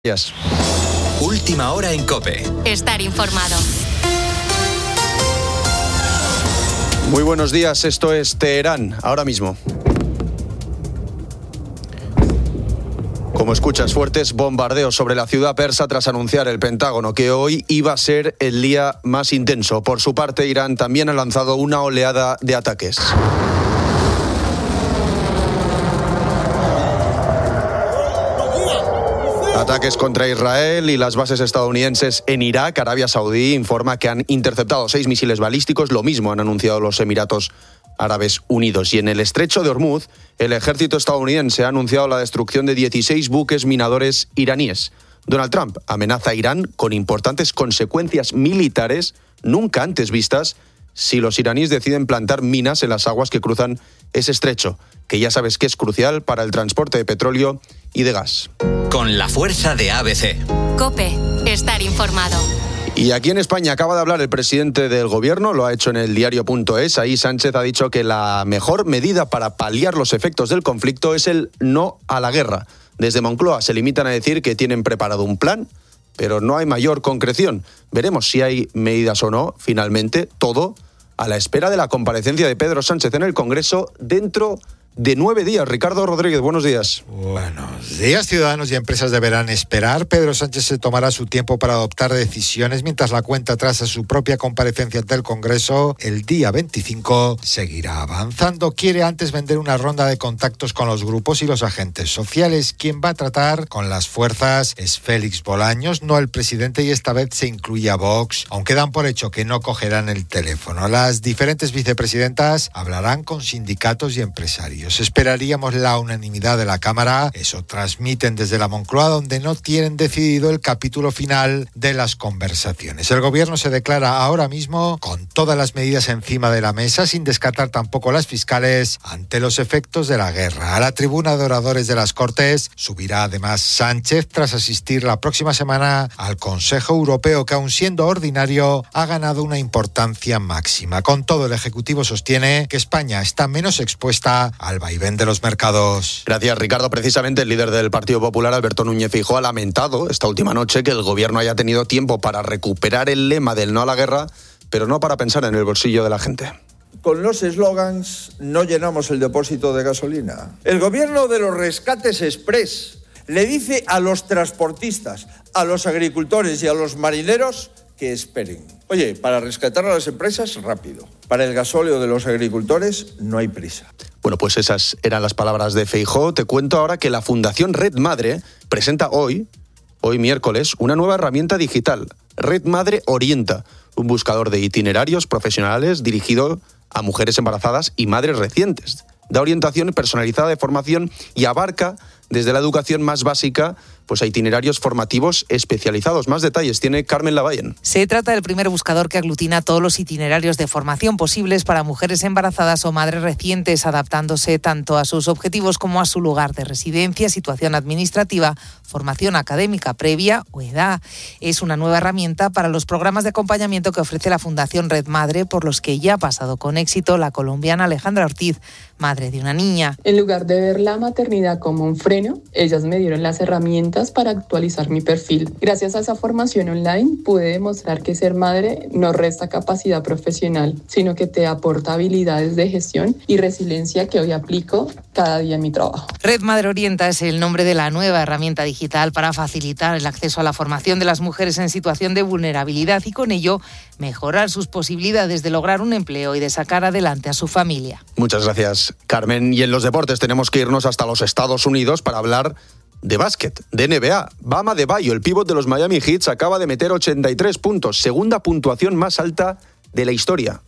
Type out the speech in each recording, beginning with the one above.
Yes. Última hora en COPE. Estar informado. Muy buenos días, esto es Teherán, ahora mismo. Como escuchas, fuertes bombardeos sobre la ciudad persa tras anunciar el Pentágono que hoy iba a ser el día más intenso. Por su parte, Irán también ha lanzado una oleada de ataques. Ataques contra Israel y las bases estadounidenses en Irak. Arabia Saudí informa que han interceptado 6 misiles balísticos. Lo mismo han anunciado los Emiratos Árabes Unidos. Y en el estrecho de Hormuz, el ejército estadounidense ha anunciado la destrucción de 16 buques minadores iraníes. Donald Trump amenaza a Irán con importantes consecuencias militares nunca antes vistas si los iraníes deciden plantar minas en las aguas que cruzan ese estrecho, que ya sabes que es crucial para el transporte de petróleo y de gas. Con la fuerza de ABC. COPE, estar informado. Y aquí en España acaba de hablar el presidente del gobierno, lo ha hecho en el diario.es. Ahí Sánchez ha dicho que la mejor medida para paliar los efectos del conflicto es el no a la guerra. Desde Moncloa se limitan a decir que tienen preparado un plan, pero no hay mayor concreción. Veremos si hay medidas o no, finalmente, todo a la espera de la comparecencia de Pedro Sánchez en el Congreso dentro de 9 días. Ricardo Rodríguez, buenos días. Buenos días, ciudadanos y empresas deberán esperar. Pedro Sánchez se tomará su tiempo para adoptar decisiones mientras la cuenta atrás a su propia comparecencia ante el Congreso el día 25 seguirá avanzando. Quiere antes vender una ronda de contactos con los grupos y los agentes sociales. Quien va a tratar con las fuerzas es Félix Bolaños, no el presidente, y esta vez se incluye a Vox, aunque dan por hecho que no cogerán el teléfono. Las diferentes vicepresidentas hablarán con sindicatos y empresarios. Esperaríamos la unanimidad de la Cámara. Eso transmiten desde la Moncloa, donde no tienen decidido el capítulo final de las conversaciones. El gobierno se declara ahora mismo con todas las medidas encima de la mesa, sin descartar tampoco las fiscales, ante los efectos de la guerra. A la tribuna de oradores de las Cortes subirá además Sánchez tras asistir la próxima semana al Consejo Europeo, que aun siendo ordinario ha ganado una importancia máxima. Con todo, el Ejecutivo sostiene que España está menos expuesta al vaivén de los mercados. Gracias, Ricardo. Precisamente el líder del Partido Popular, Alberto Núñez Feijóo, ha lamentado esta última noche que el gobierno haya tenido tiempo para recuperar el lema del no a la guerra, pero no para pensar en el bolsillo de la gente. Con los eslogans no llenamos el depósito de gasolina. El gobierno de los rescates express le dice a los transportistas, a los agricultores y a los marineros que esperen. Oye, para rescatar a las empresas, rápido. Para el gasóleo de los agricultores, no hay prisa. Bueno, pues esas eran las palabras de Feijóo. Te cuento ahora que la Fundación Red Madre presenta hoy miércoles, una nueva herramienta digital. Red Madre Orienta, un buscador de itinerarios profesionales dirigido a mujeres embarazadas y madres recientes. Da orientación personalizada de formación y abarca desde la educación más básica pues a itinerarios formativos especializados. Más detalles tiene Carmen Lavallén. Se trata del primer buscador que aglutina todos los itinerarios de formación posibles para mujeres embarazadas o madres recientes, adaptándose tanto a sus objetivos como a su lugar de residencia, situación administrativa, formación académica previa o edad. Es una nueva herramienta para los programas de acompañamiento que ofrece la Fundación Red Madre, por los que ya ha pasado con éxito la colombiana Alejandra Ortiz, madre de una niña. En lugar de ver la maternidad como un freno, ellas me dieron las herramientas para actualizar mi perfil. Gracias a esa formación online pude demostrar que ser madre no resta capacidad profesional, sino que te aporta habilidades de gestión y resiliencia que hoy aplico cada día en mi trabajo. Red Madre Orienta es el nombre de la nueva herramienta digital para facilitar el acceso a la formación de las mujeres en situación de vulnerabilidad y con ello mejorar sus posibilidades de lograr un empleo y de sacar adelante a su familia. Muchas gracias, Carmen. Y en los deportes tenemos que irnos hasta los Estados Unidos para hablar de básquet, de NBA. Bam Adebayo, el pívot de los Miami Heat, acaba de meter 83 puntos, segunda puntuación más alta de la historia.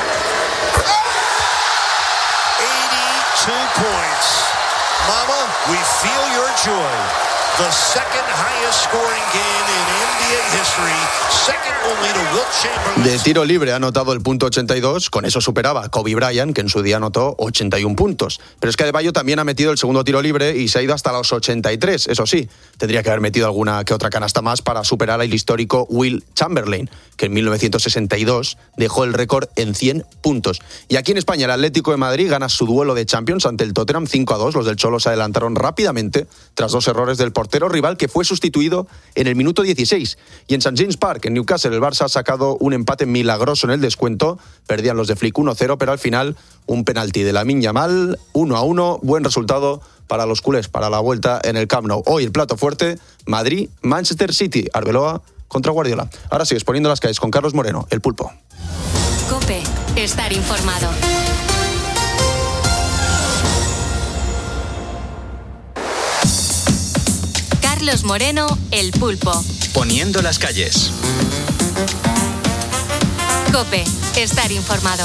82 points. Mama, we feel your joy. The second highest scoring game in NBA history, second only to Wilt Chamberlain. De tiro libre ha anotado el punto 82, con eso superaba a Kobe Bryant, que en su día anotó 81 puntos. Pero es que Adebayo también ha metido el segundo tiro libre y se ha ido hasta los 83, eso sí. Tendría que haber metido alguna que otra canasta más para superar al histórico Wilt Chamberlain, que en 1962 dejó el récord en 100 puntos. Y aquí en España el Atlético de Madrid gana su duelo de Champions ante el Tottenham 5-2. Los del Cholo se adelantaron rápidamente tras dos errores del portero portero rival que fue sustituido en el minuto 16. Y en St. James Park, en Newcastle, el Barça ha sacado un empate milagroso en el descuento. Perdían los de Flick 1-0, pero al final un penalti de Lamine Yamal, 1-1, buen resultado para los culés, para la vuelta en el Camp Nou. Hoy el plato fuerte, Madrid, Manchester City, Arbeloa contra Guardiola. Ahora sigues poniendo las calles con Carlos Moreno, el pulpo. COPE, estar informado. Carlos Moreno, el pulpo. Poniendo las calles. COPE, estar informado.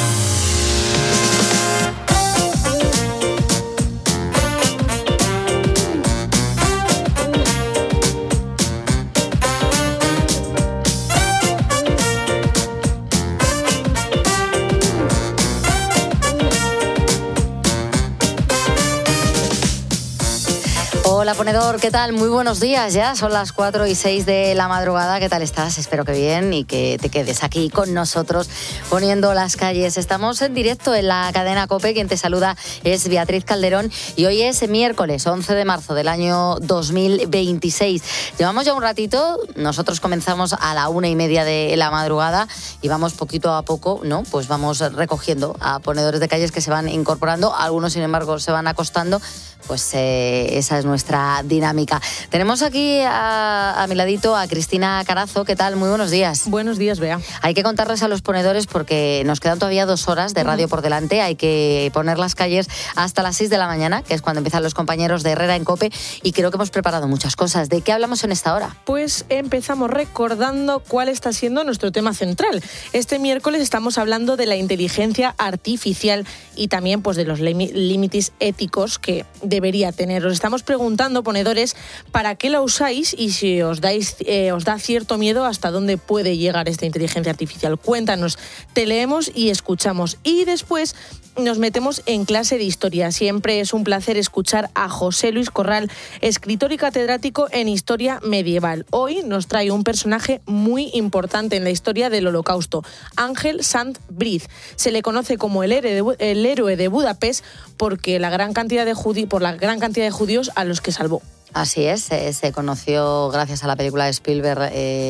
Hola, ponedor, ¿qué tal? Muy buenos días ya, son las 4:06 de la madrugada. ¿Qué tal estás? Espero que bien y que te quedes aquí con nosotros poniendo las calles. Estamos en directo en la cadena COPE, quien te saluda es Beatriz Calderón y hoy es miércoles 11 de marzo del año 2026. Llevamos ya un ratito, nosotros comenzamos a la 1:30 de la madrugada y vamos poquito a poco, ¿no? Pues vamos recogiendo a ponedores de calles que se van incorporando, algunos sin embargo se van acostando. Pues esa es nuestra dinámica. Tenemos aquí a mi ladito a Cristina Carazo. ¿Qué tal? Muy buenos días. Buenos días, Bea. Hay que contarles a los ponedores porque nos quedan todavía 2 horas de radio por delante. Hay que poner las calles hasta las 6 de la mañana, que es cuando empiezan los compañeros de Herrera en COPE, y creo que hemos preparado muchas cosas. ¿De qué hablamos en esta hora? Pues empezamos recordando cuál está siendo nuestro tema central. Este miércoles estamos hablando de la inteligencia artificial y también pues de los límites éticos que debería tener. Os estamos preguntando, ponedores, ¿para qué la usáis? Y si os da cierto miedo hasta dónde puede llegar esta inteligencia artificial. Cuéntanos, te leemos y escuchamos. Y después nos metemos en clase de historia. Siempre es un placer escuchar a José Luis Corral, escritor y catedrático en historia medieval. Hoy nos trae un personaje muy importante en la historia del Holocausto, Ángel Sant Briz. Se le conoce como el héroe de Budapest porque la gran cantidad de judíos a los que salvó. Así es, se conoció gracias a la película de Spielberg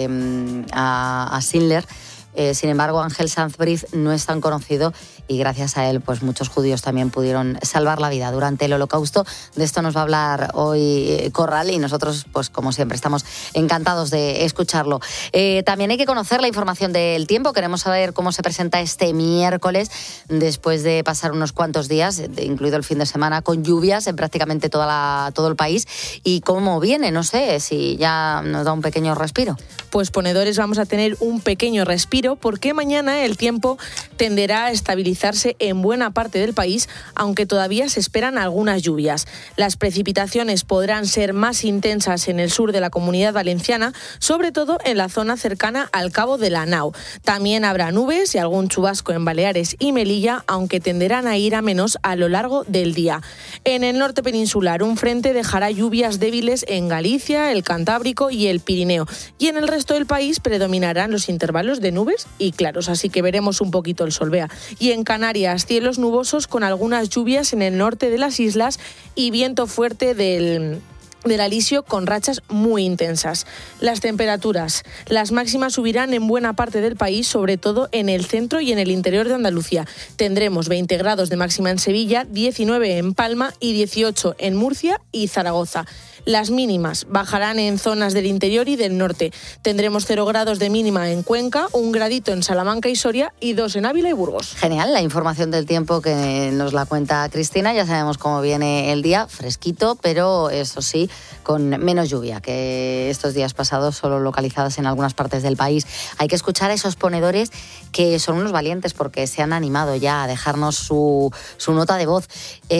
a Schindler. Sin embargo, Ángel Sant Briz no es tan conocido y gracias a él pues muchos judíos también pudieron salvar la vida durante el Holocausto. De esto nos va a hablar hoy Corral y nosotros, pues como siempre, estamos encantados de escucharlo. También hay que conocer la información del tiempo. Queremos saber cómo se presenta este miércoles después de pasar unos cuantos días, incluido el fin de semana, con lluvias en prácticamente todo el país. Y cómo viene, no sé, si ya nos da un pequeño respiro. Pues ponedores, vamos a tener un pequeño respiro porque mañana el tiempo tenderá a estabilizarse en buena parte del país, aunque todavía se esperan algunas lluvias. Las precipitaciones podrán ser más intensas en el sur de la Comunidad Valenciana, sobre todo en la zona cercana al Cabo de la Nau. También habrá nubes y algún chubasco en Baleares y Melilla, aunque tenderán a ir a menos a lo largo del día. En el norte peninsular, un frente dejará lluvias débiles en Galicia, el Cantábrico y el Pirineo. Y en el resto del país predominarán los intervalos de nubes y claros, así que veremos un poquito el sol, Bea. Y en Canarias, cielos nubosos con algunas lluvias en el norte de las islas y viento fuerte del alisio con rachas muy intensas. Las temperaturas, las máximas subirán en buena parte del país, sobre todo en el centro y en el interior de Andalucía. Tendremos 20 grados de máxima en Sevilla, 19 en Palma y 18 en Murcia y Zaragoza. Las mínimas bajarán en zonas del interior y del norte. Tendremos 0 grados de mínima en Cuenca, 1 gradito en Salamanca y Soria y 2 en Ávila y Burgos. Genial, la información del tiempo que nos la cuenta Cristina. Ya sabemos cómo viene el día, fresquito, pero eso sí, con menos lluvia que estos días pasados, solo localizadas en algunas partes del país. Hay que escuchar a esos ponedores que son unos valientes porque se han animado ya a dejarnos su nota de voz.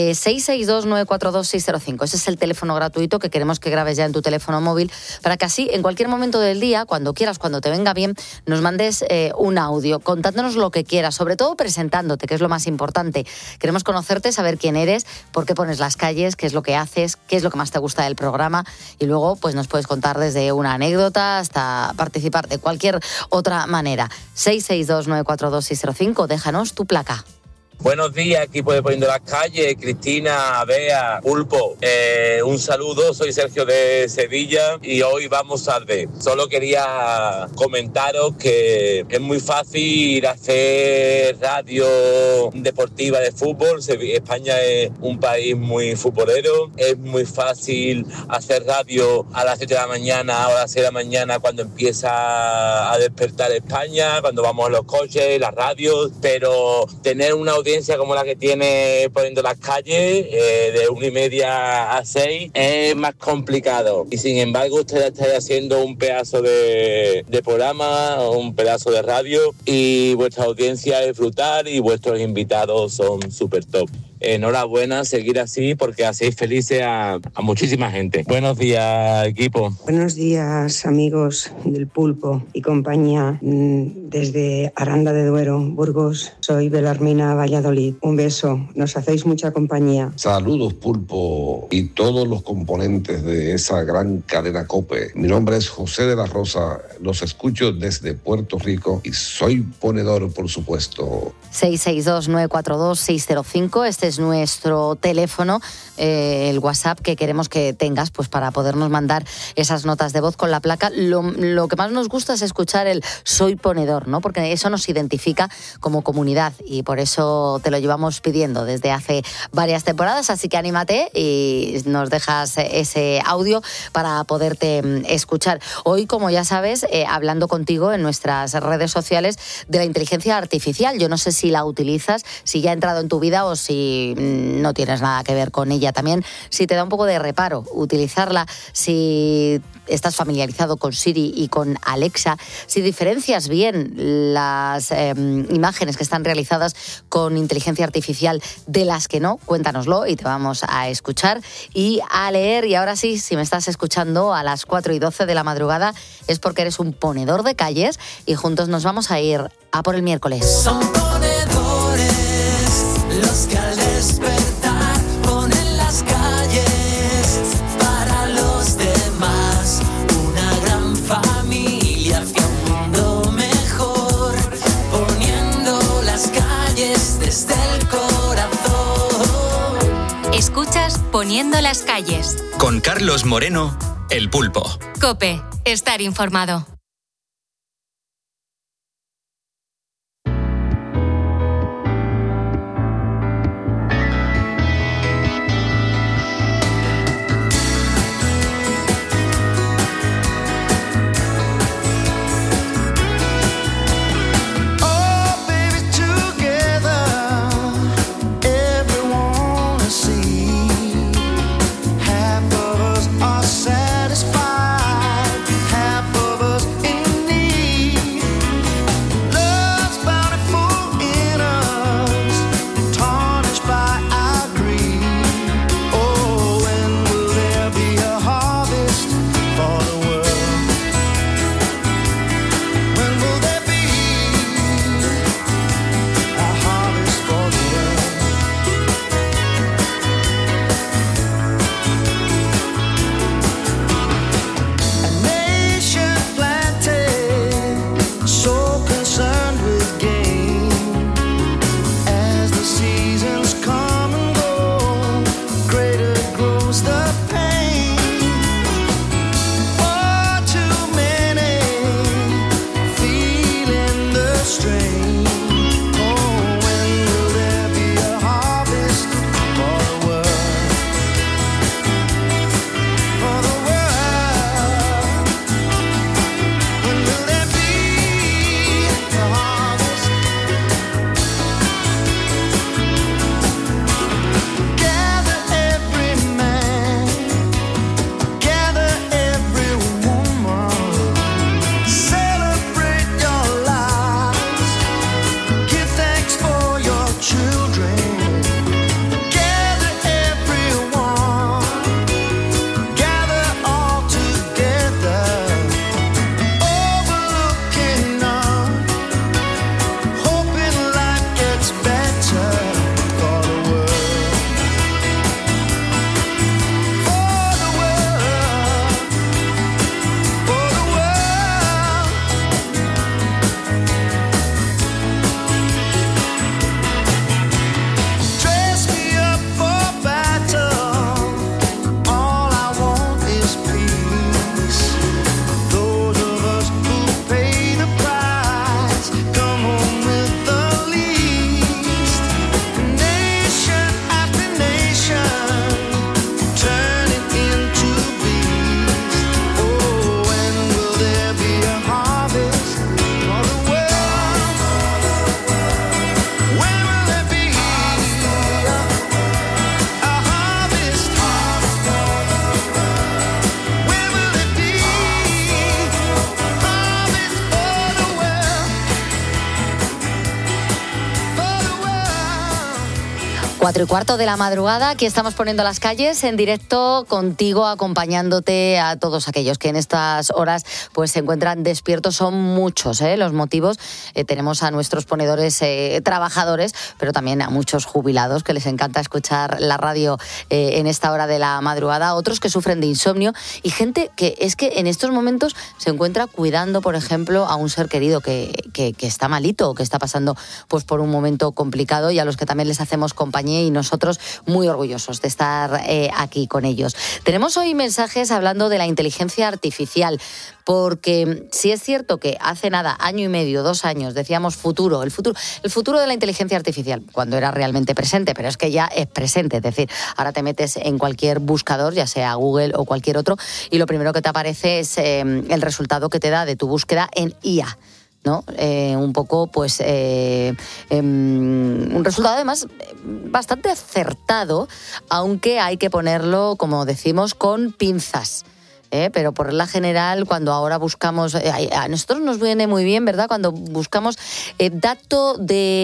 662-942-605. Ese es el teléfono gratuito que queremos que grabes ya en tu teléfono móvil para que así, en cualquier momento del día, cuando quieras, cuando te venga bien, nos mandes un audio contándonos lo que quieras, sobre todo presentándote, que es lo más importante. Queremos conocerte, saber quién eres, por qué pones las calles, qué es lo que haces, qué es lo que más te gusta del programa y luego pues nos puedes contar desde una anécdota hasta participar de cualquier otra manera. 662-942-605, déjanos tu placa. Buenos días, equipo de Poniendo las Calles, Cristina, Bea, Pulpo. Un saludo, soy Sergio de Sevilla y hoy vamos tarde. Solo quería comentaros que es muy fácil hacer radio deportiva de fútbol. España es un país muy futbolero. Es muy fácil hacer radio a las 7 de la mañana o a las 6 de la mañana cuando empieza a despertar España, cuando vamos a los coches, las radios, pero tener una audiencia como la que tiene Poniendo las Calles, de 1:30 a 6, es más complicado. Y sin embargo, ustedes están haciendo un pedazo de programa, un pedazo de radio, y vuestra audiencia es brutal y vuestros invitados son súper top. Enhorabuena, seguir así porque hacéis felices a muchísima gente. Buenos días, equipo. Buenos días, amigos del Pulpo y compañía. Desde Aranda de Duero, Burgos, soy Belarmina Valladolid. Un beso, nos hacéis mucha compañía. Saludos, Pulpo, y todos los componentes de esa gran cadena COPE. Mi nombre es José de la Rosa, los escucho desde Puerto Rico y soy ponedor, por supuesto. 662-942-605, este es nuestro teléfono, el WhatsApp que queremos que tengas pues para podernos mandar esas notas de voz con la placa. Lo que más nos gusta es escuchar el soy ponedor, ¿no? Porque eso nos identifica como comunidad y por eso te lo llevamos pidiendo desde hace varias temporadas, así que anímate y nos dejas ese audio para poderte escuchar. Hoy, como ya sabes, hablando contigo en nuestras redes sociales de la inteligencia artificial. Yo no sé si la utilizas, si ya ha entrado en tu vida o si no tienes nada que ver con ella. También si te da un poco de reparo utilizarla, si estás familiarizado con Siri y con Alexa, si diferencias bien las imágenes que están realizadas con inteligencia artificial de las que no, cuéntanoslo y te vamos a escuchar y a leer. Y ahora sí, si me estás escuchando a las 4:12 de la madrugada es porque eres un ponedor de calles y juntos nos vamos a ir a por el miércoles. Son ponedores los que al despertar ponen las calles para los demás, una gran familia hacia un mundo mejor, poniendo las calles desde el corazón. Escuchas Poniendo las Calles. Con Carlos Moreno, El Pulpo. COPE, estar informado. Half of us are satisfied, half of us 4:15 de la madrugada, aquí estamos poniendo las calles en directo contigo, acompañándote a todos aquellos que en estas horas pues se encuentran despiertos. Son muchos los motivos. Tenemos a nuestros ponedores trabajadores, pero también a muchos jubilados que les encanta escuchar la radio en esta hora de la madrugada, otros que sufren de insomnio y gente que es que en estos momentos se encuentra cuidando, por ejemplo, a un ser querido que está malito o que está pasando pues por un momento complicado, y a los que también les hacemos compañía, y nosotros muy orgullosos de estar aquí con ellos. Tenemos hoy mensajes hablando de la inteligencia artificial, porque sí es cierto que hace nada, año y medio, 2 años, decíamos el futuro de la inteligencia artificial, cuando era realmente presente, pero es que ya es presente, es decir, ahora te metes en cualquier buscador, ya sea Google o cualquier otro, y lo primero que te aparece es el resultado que te da de tu búsqueda en IA. ¿No? Un poco, pues, un resultado además bastante acertado, aunque hay que ponerlo, como decimos, con pinzas. Pero por regla general, cuando ahora buscamos, a nosotros nos viene muy bien, ¿verdad?, cuando buscamos dato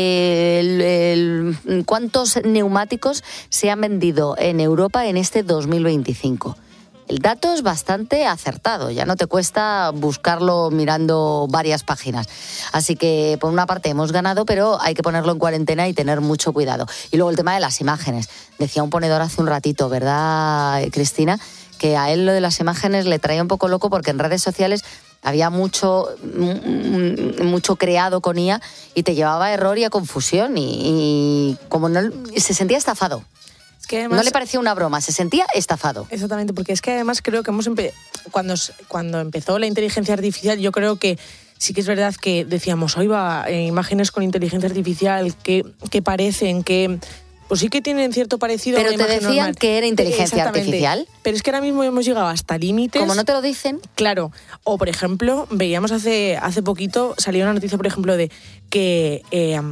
de cuántos neumáticos se han vendido en Europa en este 2025. El dato es bastante acertado, ya no te cuesta buscarlo mirando varias páginas. Así que, por una parte, hemos ganado, pero hay que ponerlo en cuarentena y tener mucho cuidado. Y luego el tema de las imágenes. Decía un ponedor hace un ratito, ¿verdad, Cristina?, que a él lo de las imágenes le traía un poco loco porque en redes sociales había mucho creado con IA y te llevaba a error y a confusión y como no, se sentía estafado. Que además, no le parecía una broma, se sentía estafado. Exactamente, porque es que además creo que cuando empezó la inteligencia artificial, yo creo que sí que es verdad que decíamos, hoy va, imágenes con inteligencia artificial que parecen que... Pues sí que tienen cierto parecido pero a una imagen te decían normal. Que era inteligencia artificial. Pero es que ahora mismo hemos llegado hasta límites. Como no te lo dicen. Claro. O, por ejemplo, veíamos hace poquito, salió una noticia, por ejemplo, de que...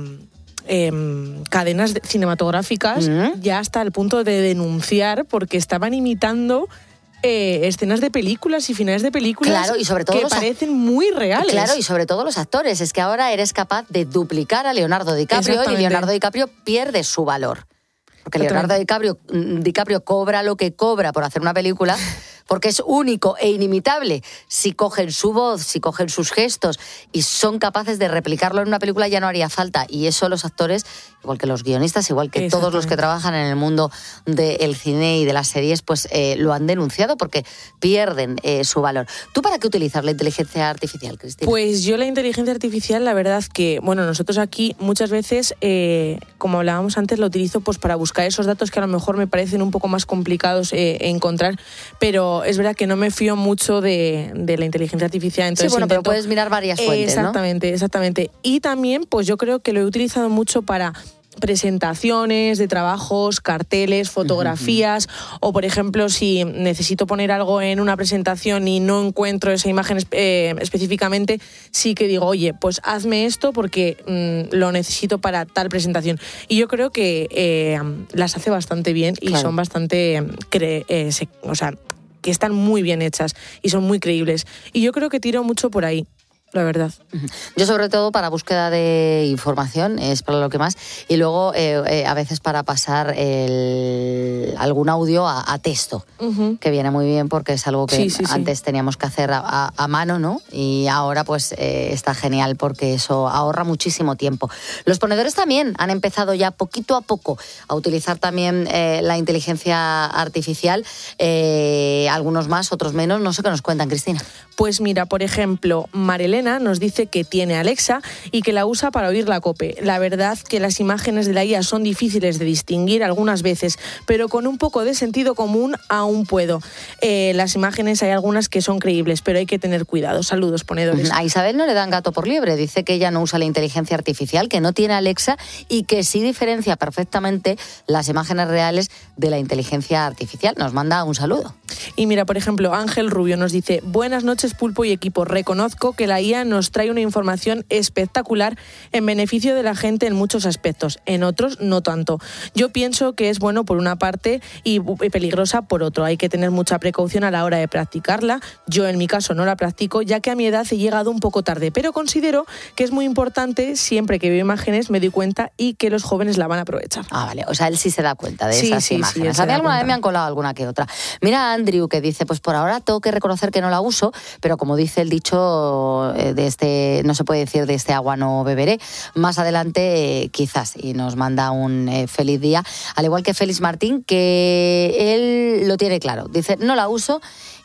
cadenas cinematográficas ya hasta el punto de denunciar porque estaban imitando escenas de películas y finales de películas, claro, y sobre todo que parecen muy reales. Claro, y sobre todo los actores. Es que ahora eres capaz de duplicar a Leonardo DiCaprio y Leonardo DiCaprio pierde su valor. Porque Leonardo DiCaprio cobra lo que cobra por hacer una película porque es único e inimitable. Si cogen su voz, si cogen sus gestos y son capaces de replicarlo en una película, ya no haría falta. Y eso los actores, igual que los guionistas, igual que todos los que trabajan en el mundo del cine y de las series, pues lo han denunciado porque pierden su valor. ¿Tú para qué utilizas la inteligencia artificial, Cristina? Pues yo la inteligencia artificial, la verdad que, bueno, nosotros aquí muchas veces, como hablábamos antes, la utilizo pues para buscar esos datos que a lo mejor me parecen un poco más complicados encontrar, pero es verdad que no me fío mucho de la inteligencia artificial. Entonces sí, bueno, pero puedes mirar varias fuentes, exactamente, ¿no? Exactamente. Y también, pues yo creo que lo he utilizado mucho para presentaciones de trabajos, carteles, fotografías, o por ejemplo si necesito poner algo en una presentación y no encuentro esa imagen específicamente, sí que digo, oye, pues hazme esto porque lo necesito para tal presentación. Y yo creo que las hace bastante bien y son bastante que están muy bien hechas y son muy creíbles. Y yo creo que tiro mucho por ahí, la verdad. Yo sobre todo para búsqueda de información, es para lo que más, y luego a veces para pasar algún audio a texto, que viene muy bien porque es algo que antes teníamos que hacer a mano, ¿no? Y ahora pues está genial porque eso ahorra muchísimo tiempo. Los ponedores también han empezado ya poquito a poco a utilizar también la inteligencia artificial, algunos más, otros menos. No sé qué nos cuentan, Cristina. Pues mira, por ejemplo, Marilena nos dice que tiene Alexa y que la usa para oír la COPE. La verdad que las imágenes de la IA son difíciles de distinguir algunas veces, pero con un poco de sentido común aún puedo. Las imágenes hay algunas que son creíbles, pero hay que tener cuidado. Saludos, ponedores. A Isabel no le dan gato por liebre. Dice que ella no usa la inteligencia artificial, que no tiene Alexa y que sí diferencia perfectamente las imágenes reales de la inteligencia artificial. Nos manda un saludo. Y mira, por ejemplo, Ángel Rubio nos dice: buenas noches, noches, Pulpo y equipo. Reconozco que la IA nos trae una información espectacular en beneficio de la gente en muchos aspectos, en otros no tanto. Yo pienso que es bueno por una parte y peligrosa por otro. Hay que tener mucha precaución a la hora de practicarla. Yo en mi caso no la practico, ya que a mi edad he llegado un poco tarde, pero considero que es muy importante, siempre que veo imágenes me doy cuenta y que los jóvenes la van a aprovechar. Ah, vale, o sea, él sí se da cuenta de Sí, esas sí, imágenes. sí, A mí alguna vez me han colado alguna que otra. Mira a Andrew, que dice, pues por ahora tengo que reconocer que no la uso, pero como dice el dicho, no se puede decir de este agua no beberé. Más adelante, quizás, y nos manda un feliz día. Al igual que Félix Martín, que él lo tiene claro. Dice, no la uso,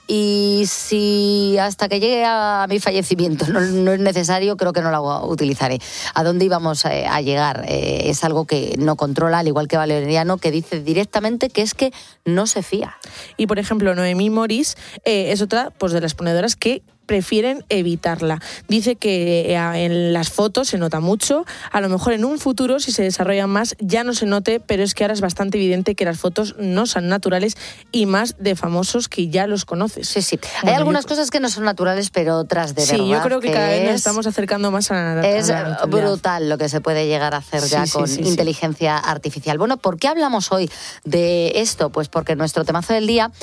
y si hasta que llegue a mi fallecimiento no es necesario, creo que no la utilizaré. ¿A dónde íbamos a llegar? Es algo que no controla, al igual que Valeriano, que dice directamente que es que no se fía. Y por ejemplo, Noemí Morís es otra de las ponedoras que prefieren evitarla. Dice que en las fotos se nota mucho, a lo mejor en un futuro, si se desarrollan más, ya no se note, pero es que ahora es bastante evidente que las fotos no son naturales, y más de famosos que ya los conoces. Sí. Bueno, hay algunas cosas que no son naturales, pero otras de verdad. Sí, yo creo que cada vez nos estamos acercando más a la naturalidad. Es brutal lo que se puede llegar a hacer ya con inteligencia artificial. Bueno, ¿por qué hablamos hoy de esto? Pues porque en nuestro temazo del día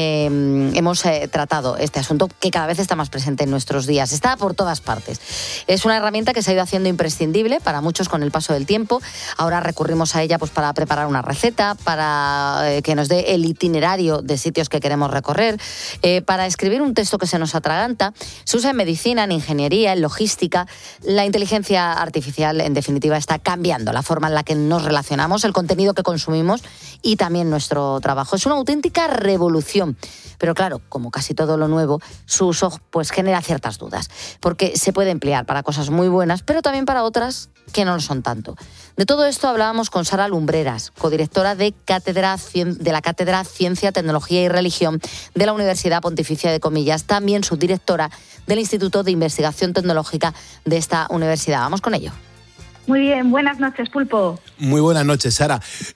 hemos tratado este asunto que cada vez está más presente en nuestros días. Está por todas partes. Es una herramienta que se ha ido haciendo imprescindible para muchos con el paso del tiempo. Ahora recurrimos a ella pues para preparar una receta, para que nos dé el itinerario de sitios que queremos recorrer, para escribir un texto que se nos atraganta. Se usa en medicina, en ingeniería, en logística. La inteligencia artificial, en definitiva, está cambiando la forma en la que nos relacionamos, el contenido que consumimos y también nuestro trabajo. Es una auténtica revolución. Pero claro, como casi todo lo nuevo, su uso pues genera ciertas dudas, porque se puede emplear para cosas muy buenas, pero también para otras que no lo son tanto. De todo esto hablábamos con Sara Lumbreras, codirectora de la Cátedra Ciencia, Tecnología y Religión de la Universidad Pontificia de Comillas, también subdirectora del Instituto de Investigación Tecnológica de esta universidad. Vamos con ello. Muy bien, buenas noches, Pulpo. Muy buenas noches, Sara.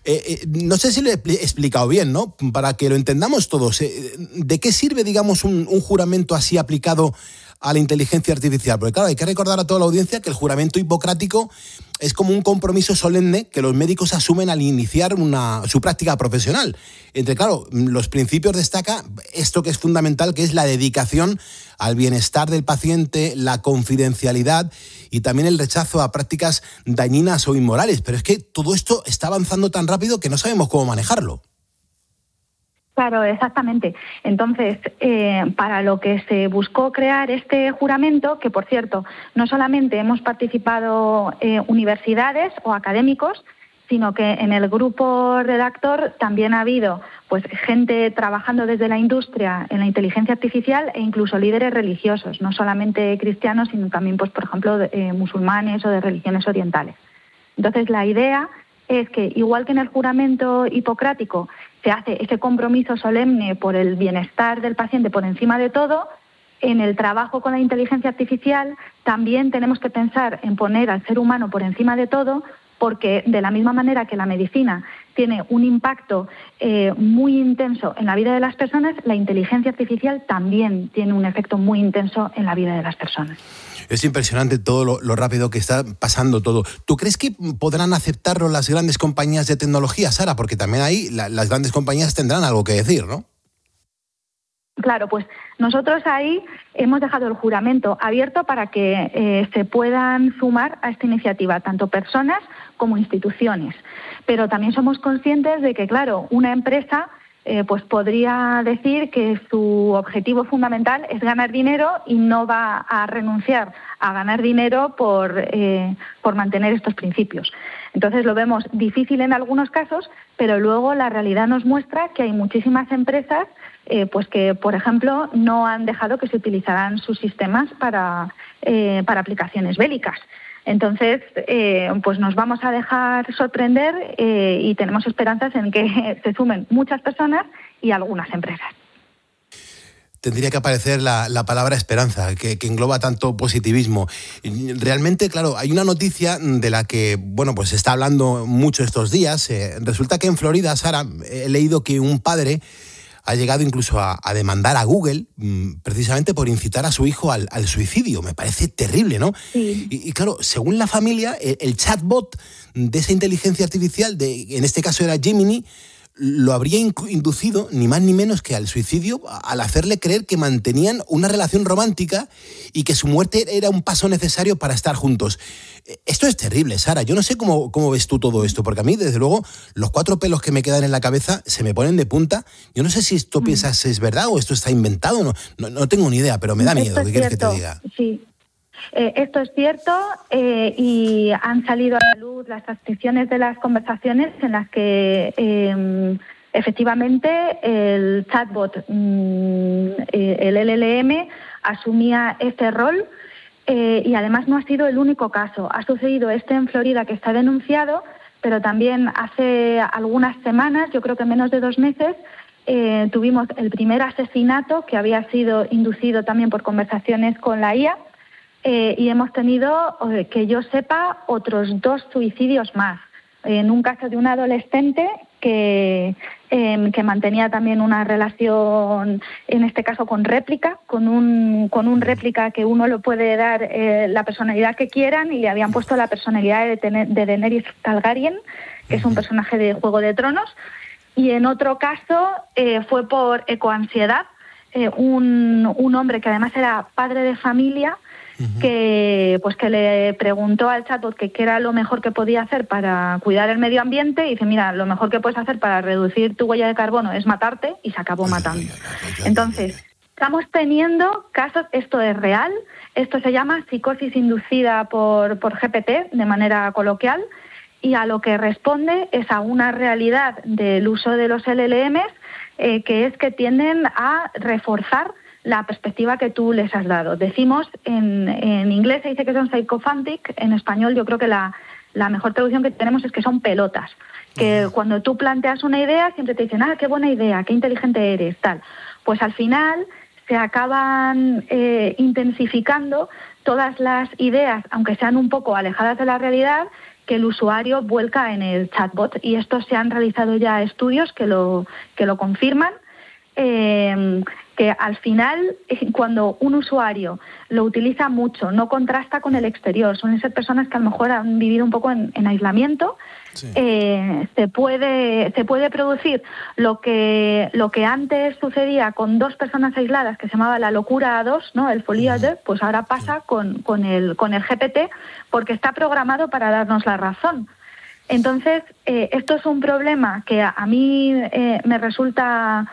No sé si lo he explicado bien, ¿no? Para que lo entendamos todos. ¿De qué sirve, digamos, un juramento así aplicado a la inteligencia artificial? Porque claro, hay que recordar a toda la audiencia que el juramento hipocrático es como un compromiso solemne que los médicos asumen al iniciar su práctica profesional. Entre, claro, los principios destaca esto que es fundamental, que es la dedicación al bienestar del paciente, la confidencialidad y también el rechazo a prácticas dañinas o inmorales. Pero es que todo esto está avanzando tan rápido que no sabemos cómo manejarlo. Claro, exactamente. Entonces, para lo que se buscó crear este juramento, que por cierto, no solamente hemos participado universidades o académicos, sino que en el grupo redactor también ha habido pues gente trabajando desde la industria en la inteligencia artificial e incluso líderes religiosos, no solamente cristianos, sino también, pues por ejemplo, musulmanes o de religiones orientales. Entonces, la idea es que, igual que en el juramento hipocrático se hace ese compromiso solemne por el bienestar del paciente por encima de todo, en el trabajo con la inteligencia artificial también tenemos que pensar en poner al ser humano por encima de todo, porque de la misma manera que la medicina tiene un impacto muy intenso en la vida de las personas, la inteligencia artificial también tiene un efecto muy intenso en la vida de las personas. Es impresionante todo lo rápido que está pasando todo. ¿Tú crees que podrán aceptarlo las grandes compañías de tecnología, Sara? Porque también ahí las grandes compañías tendrán algo que decir, ¿no? Claro, pues nosotros ahí hemos dejado el juramento abierto para que se puedan sumar a esta iniciativa, tanto personas como instituciones. Pero también somos conscientes de que, claro, una empresa pues podría decir que su objetivo fundamental es ganar dinero y no va a renunciar a ganar dinero por mantener estos principios. Entonces lo vemos difícil en algunos casos, pero luego la realidad nos muestra que hay muchísimas empresas pues que, por ejemplo, no han dejado que se utilizaran sus sistemas para aplicaciones bélicas. Entonces, pues nos vamos a dejar sorprender y tenemos esperanzas en que se sumen muchas personas y algunas empresas. Tendría que aparecer la palabra esperanza, que engloba tanto positivismo. Realmente, claro, hay una noticia de la que, bueno, pues se está hablando mucho estos días. Resulta que en Florida, Sara, he leído que un padre ha llegado incluso a demandar a Google precisamente por incitar a su hijo al suicidio. Me parece terrible, ¿no? Sí. Y claro, según la familia, el chatbot de esa inteligencia artificial, en este caso era Gemini, lo habría inducido ni más ni menos que al suicidio al hacerle creer que mantenían una relación romántica y que su muerte era un paso necesario para estar juntos. Esto es terrible, Sara. Yo no sé cómo ves tú todo esto, porque a mí, desde luego, los 4 pelos que me quedan en la cabeza se me ponen de punta. Yo no sé si esto piensas es verdad o esto está inventado. No tengo ni idea, pero me da miedo. ¿Qué quieres que te diga? Sí. Esto es cierto y han salido a la luz las transcripciones de las conversaciones en las que efectivamente el chatbot, el LLM, asumía este rol y además no ha sido el único caso. Ha sucedido en Florida que está denunciado, pero también hace algunas semanas, yo creo que menos de 2 meses, tuvimos el primer asesinato que había sido inducido también por conversaciones con la IA. Y hemos tenido, que yo sepa, otros 2 suicidios más. En un caso de un adolescente que mantenía también una relación, en este caso con réplica, con un réplica que uno le puede dar la personalidad que quieran, y le habían puesto la personalidad de Daenerys Targaryen, que es un personaje de Juego de Tronos. Y en otro caso fue por ecoansiedad, un hombre que además era padre de familia, que le preguntó al chatbot qué era lo mejor que podía hacer para cuidar el medio ambiente, y dice, mira, lo mejor que puedes hacer para reducir tu huella de carbono es matarte, y se acabó matando. Entonces, estamos teniendo casos, esto es real, esto se llama psicosis inducida por GPT, de manera coloquial, y a lo que responde es a una realidad del uso de los LLMs, que es que tienden a reforzar la perspectiva que tú les has dado. Decimos, en inglés se dice que son psychophantic, en español yo creo que la mejor traducción que tenemos es que son pelotas, que cuando tú planteas una idea siempre te dicen, qué buena idea, qué inteligente eres, tal. Pues al final se acaban intensificando todas las ideas, aunque sean un poco alejadas de la realidad, que el usuario vuelca en el chatbot, y estos se han realizado ya estudios que lo confirman, que al final, cuando un usuario lo utiliza mucho, no contrasta con el exterior, suelen ser personas que a lo mejor han vivido un poco en aislamiento, sí. Se puede producir lo que antes sucedía con 2 personas aisladas, que se llamaba la locura a 2, ¿no? El folie à deux, pues ahora pasa con el GPT, porque está programado para darnos la razón. Entonces, esto es un problema que a mí me resulta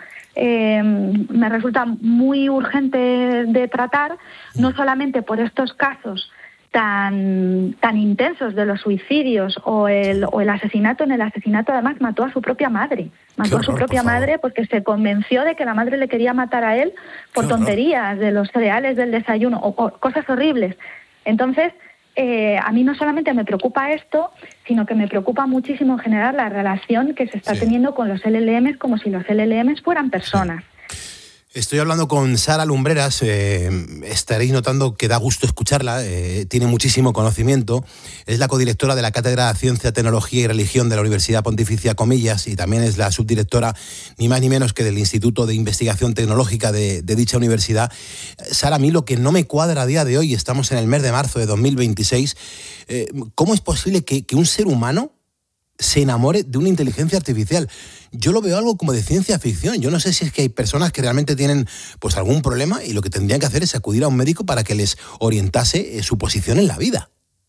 muy urgente de tratar, no solamente por estos casos tan intensos de los suicidios o el asesinato. En el asesinato además mató a su propia madre. Mató a su propia madre porque se convenció de que la madre le quería matar a él por tonterías de los cereales del desayuno o cosas horribles. Entonces, a mí no solamente me preocupa esto, sino que me preocupa muchísimo en general la relación que se está teniendo con los LLMs, como si los LLMs fueran personas. Estoy hablando con Sara Lumbreras, estaréis notando que da gusto escucharla, tiene muchísimo conocimiento, es la codirectora de la Cátedra de Ciencia, Tecnología y Religión de la Universidad Pontificia Comillas, y también es la subdirectora, ni más ni menos que del Instituto de Investigación Tecnológica de dicha universidad. Sara, a mí lo que no me cuadra a día de hoy, estamos en el mes de marzo de 2026, ¿cómo es posible que un ser humano se enamore de una inteligencia artificial? Yo lo veo algo como de ciencia ficción. Yo no sé si es que hay personas que realmente tienen pues algún problema y lo que tendrían que hacer es acudir a un médico para que les orientase su posición en la vida.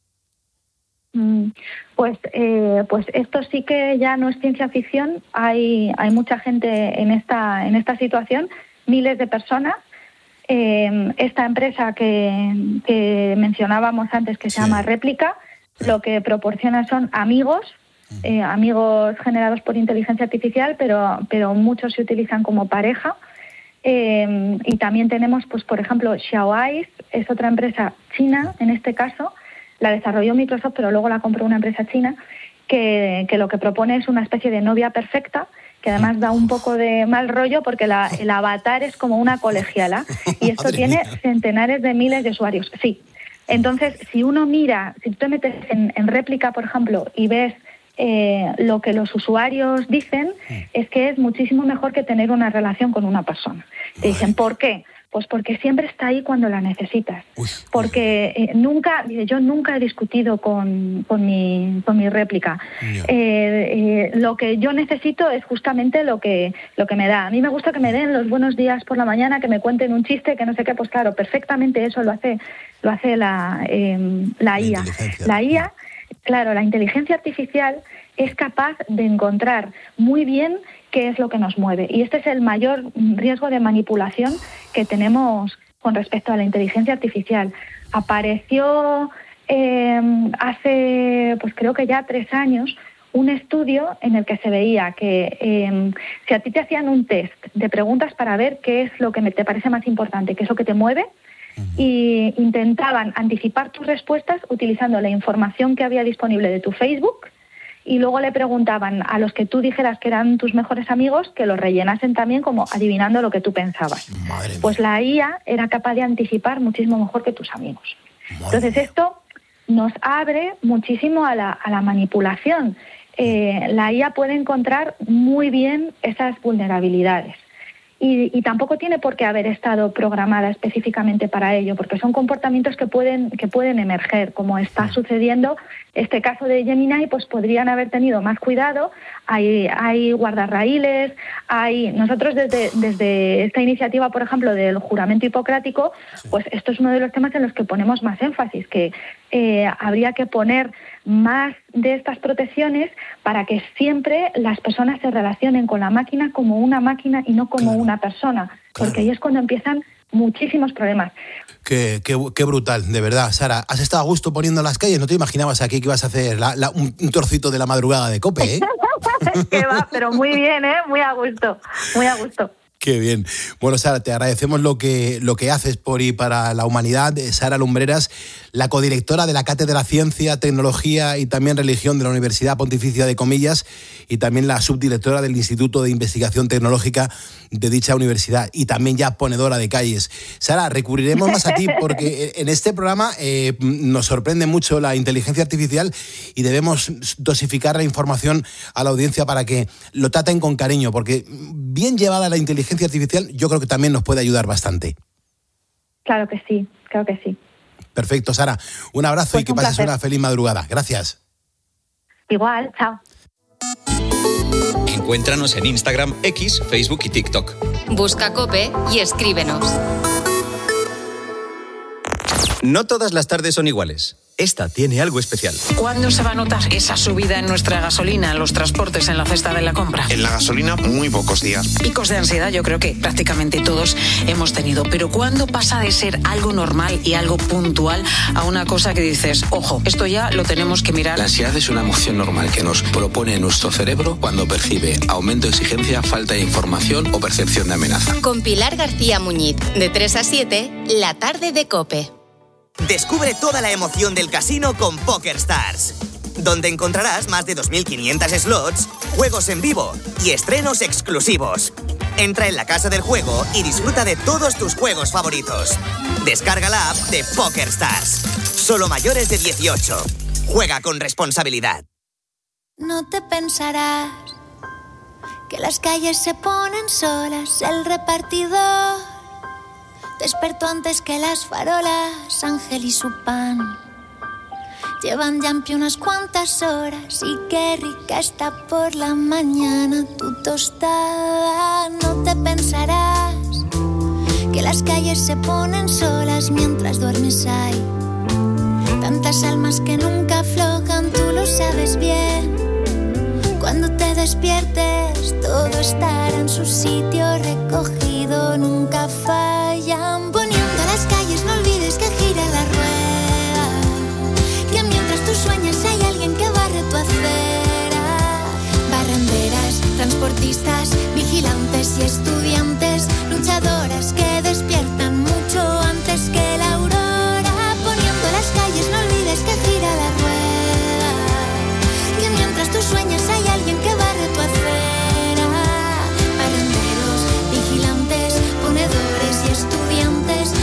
Pues esto sí que ya no es ciencia ficción. Hay mucha gente en esta situación, miles de personas. Esta empresa que mencionábamos antes, que se llama Réplica, lo que proporciona son amigos generados por inteligencia artificial, pero muchos se utilizan como pareja. Y también tenemos, pues por ejemplo, Xiaoice, es otra empresa china, en este caso, la desarrolló Microsoft, pero luego la compró una empresa china, que lo que propone es una especie de novia perfecta, que además da un poco de mal rollo porque el avatar es como una colegiala, y esto tiene centenares de miles de usuarios. Sí. Entonces, si uno mira, si tú te metes en Réplica, por ejemplo, y ves lo que los usuarios dicen es que es muchísimo mejor que tener una relación con una persona. Te dicen, ¿por qué? Pues porque siempre está ahí cuando la necesitas. Porque yo nunca he discutido con mi réplica. Lo que yo necesito es justamente lo que me da. A mí me gusta que me den los buenos días por la mañana, que me cuenten un chiste, que no sé qué. Pues claro, perfectamente eso lo hace la IA. La IA, claro, la inteligencia artificial es capaz de encontrar muy bien qué es lo que nos mueve. Y este es el mayor riesgo de manipulación que tenemos con respecto a la inteligencia artificial. Apareció hace, pues creo que ya 3 años, un estudio en el que se veía que si a ti te hacían un test de preguntas para ver qué es lo que te parece más importante, qué es lo que te mueve, y intentaban anticipar tus respuestas utilizando la información que había disponible de tu Facebook, y luego le preguntaban a los que tú dijeras que eran tus mejores amigos que los rellenasen también como adivinando lo que tú pensabas. Pues la IA era capaz de anticipar muchísimo mejor que tus amigos. Entonces esto nos abre muchísimo a la manipulación. La IA puede encontrar muy bien esas vulnerabilidades. Y tampoco tiene por qué haber estado programada específicamente para ello, porque son comportamientos que pueden emerger, como está sucediendo. Este caso de Gemini, pues podrían haber tenido más cuidado. Hay guardarraíles, nosotros desde esta iniciativa, por ejemplo, del juramento hipocrático, pues esto es uno de los temas en los que ponemos más énfasis, que habría que poner más de estas protecciones para que siempre las personas se relacionen con la máquina como una máquina y no como una persona, porque ahí es cuando empiezan muchísimos problemas. Qué brutal, de verdad. Sara, has estado a gusto poniendo las calles, no te imaginabas aquí que ibas a hacer un trocito de la madrugada de COPE, ¿eh? Que va, pero muy bien, muy a gusto, muy a gusto. Qué bien. Bueno, Sara, te agradecemos lo que haces por y para la humanidad. Sara Lumbreras, la codirectora de la Cátedra Ciencia, Tecnología y también Religión de la Universidad Pontificia de Comillas, y también la subdirectora del Instituto de Investigación Tecnológica de dicha universidad, y también ya ponedora de calles. Sara, recurriremos más a ti porque en este programa nos sorprende mucho la inteligencia artificial y debemos dosificar la información a la audiencia para que lo traten con cariño, porque bien llevada la inteligencia artificial yo creo que también nos puede ayudar bastante. Claro que sí, claro que sí. Perfecto, Sara. Un abrazo pues y que pases una feliz madrugada. Gracias. Igual, chao. Encuéntranos en Instagram, X, Facebook y TikTok. Busca COPE y escríbenos. No todas las tardes son iguales. Esta tiene algo especial. ¿Cuándo se va a notar esa subida en nuestra gasolina, en los transportes, en la cesta de la compra? En la gasolina, muy pocos días. Picos de ansiedad yo creo que prácticamente todos hemos tenido. Pero ¿cuándo pasa de ser algo normal y algo puntual a una cosa que dices, ojo, esto ya lo tenemos que mirar? La ansiedad es una emoción normal que nos propone nuestro cerebro cuando percibe aumento de exigencia, falta de información o percepción de amenaza. Con Pilar García Muñiz, de 3 a 7, la tarde de COPE. Descubre toda la emoción del casino con PokerStars, donde encontrarás más de 2.500 slots, juegos en vivo y estrenos exclusivos. Entra en la casa del juego y disfruta de todos tus juegos favoritos. Descarga la app de PokerStars. Solo mayores de 18. Juega con responsabilidad. No te pensarás que las calles se ponen solas, el repartidor despertó antes que las farolas, Ángel y su pan llevan ya en pie unas cuantas horas y qué rica está por la mañana tu tostada. No te pensarás que las calles se ponen solas mientras duermes hay tantas almas que nunca aflojan, tú lo sabes bien. Cuando te despiertes todo estará en su sitio recogido, nunca fallan. Poniendo las calles no olvides que gira la rueda, que mientras tú sueñas hay alguien que barre tu acera. Barrenderas, transportistas, vigilantes y estudiantes, luchadoras que despiertan mucho antes que la aurora. Poniendo las calles no olvides que gira la rueda, que mientras tú sueñas hay alguien que barre tu acera. Barrenderos, vigilantes, ponedores y estudiantes,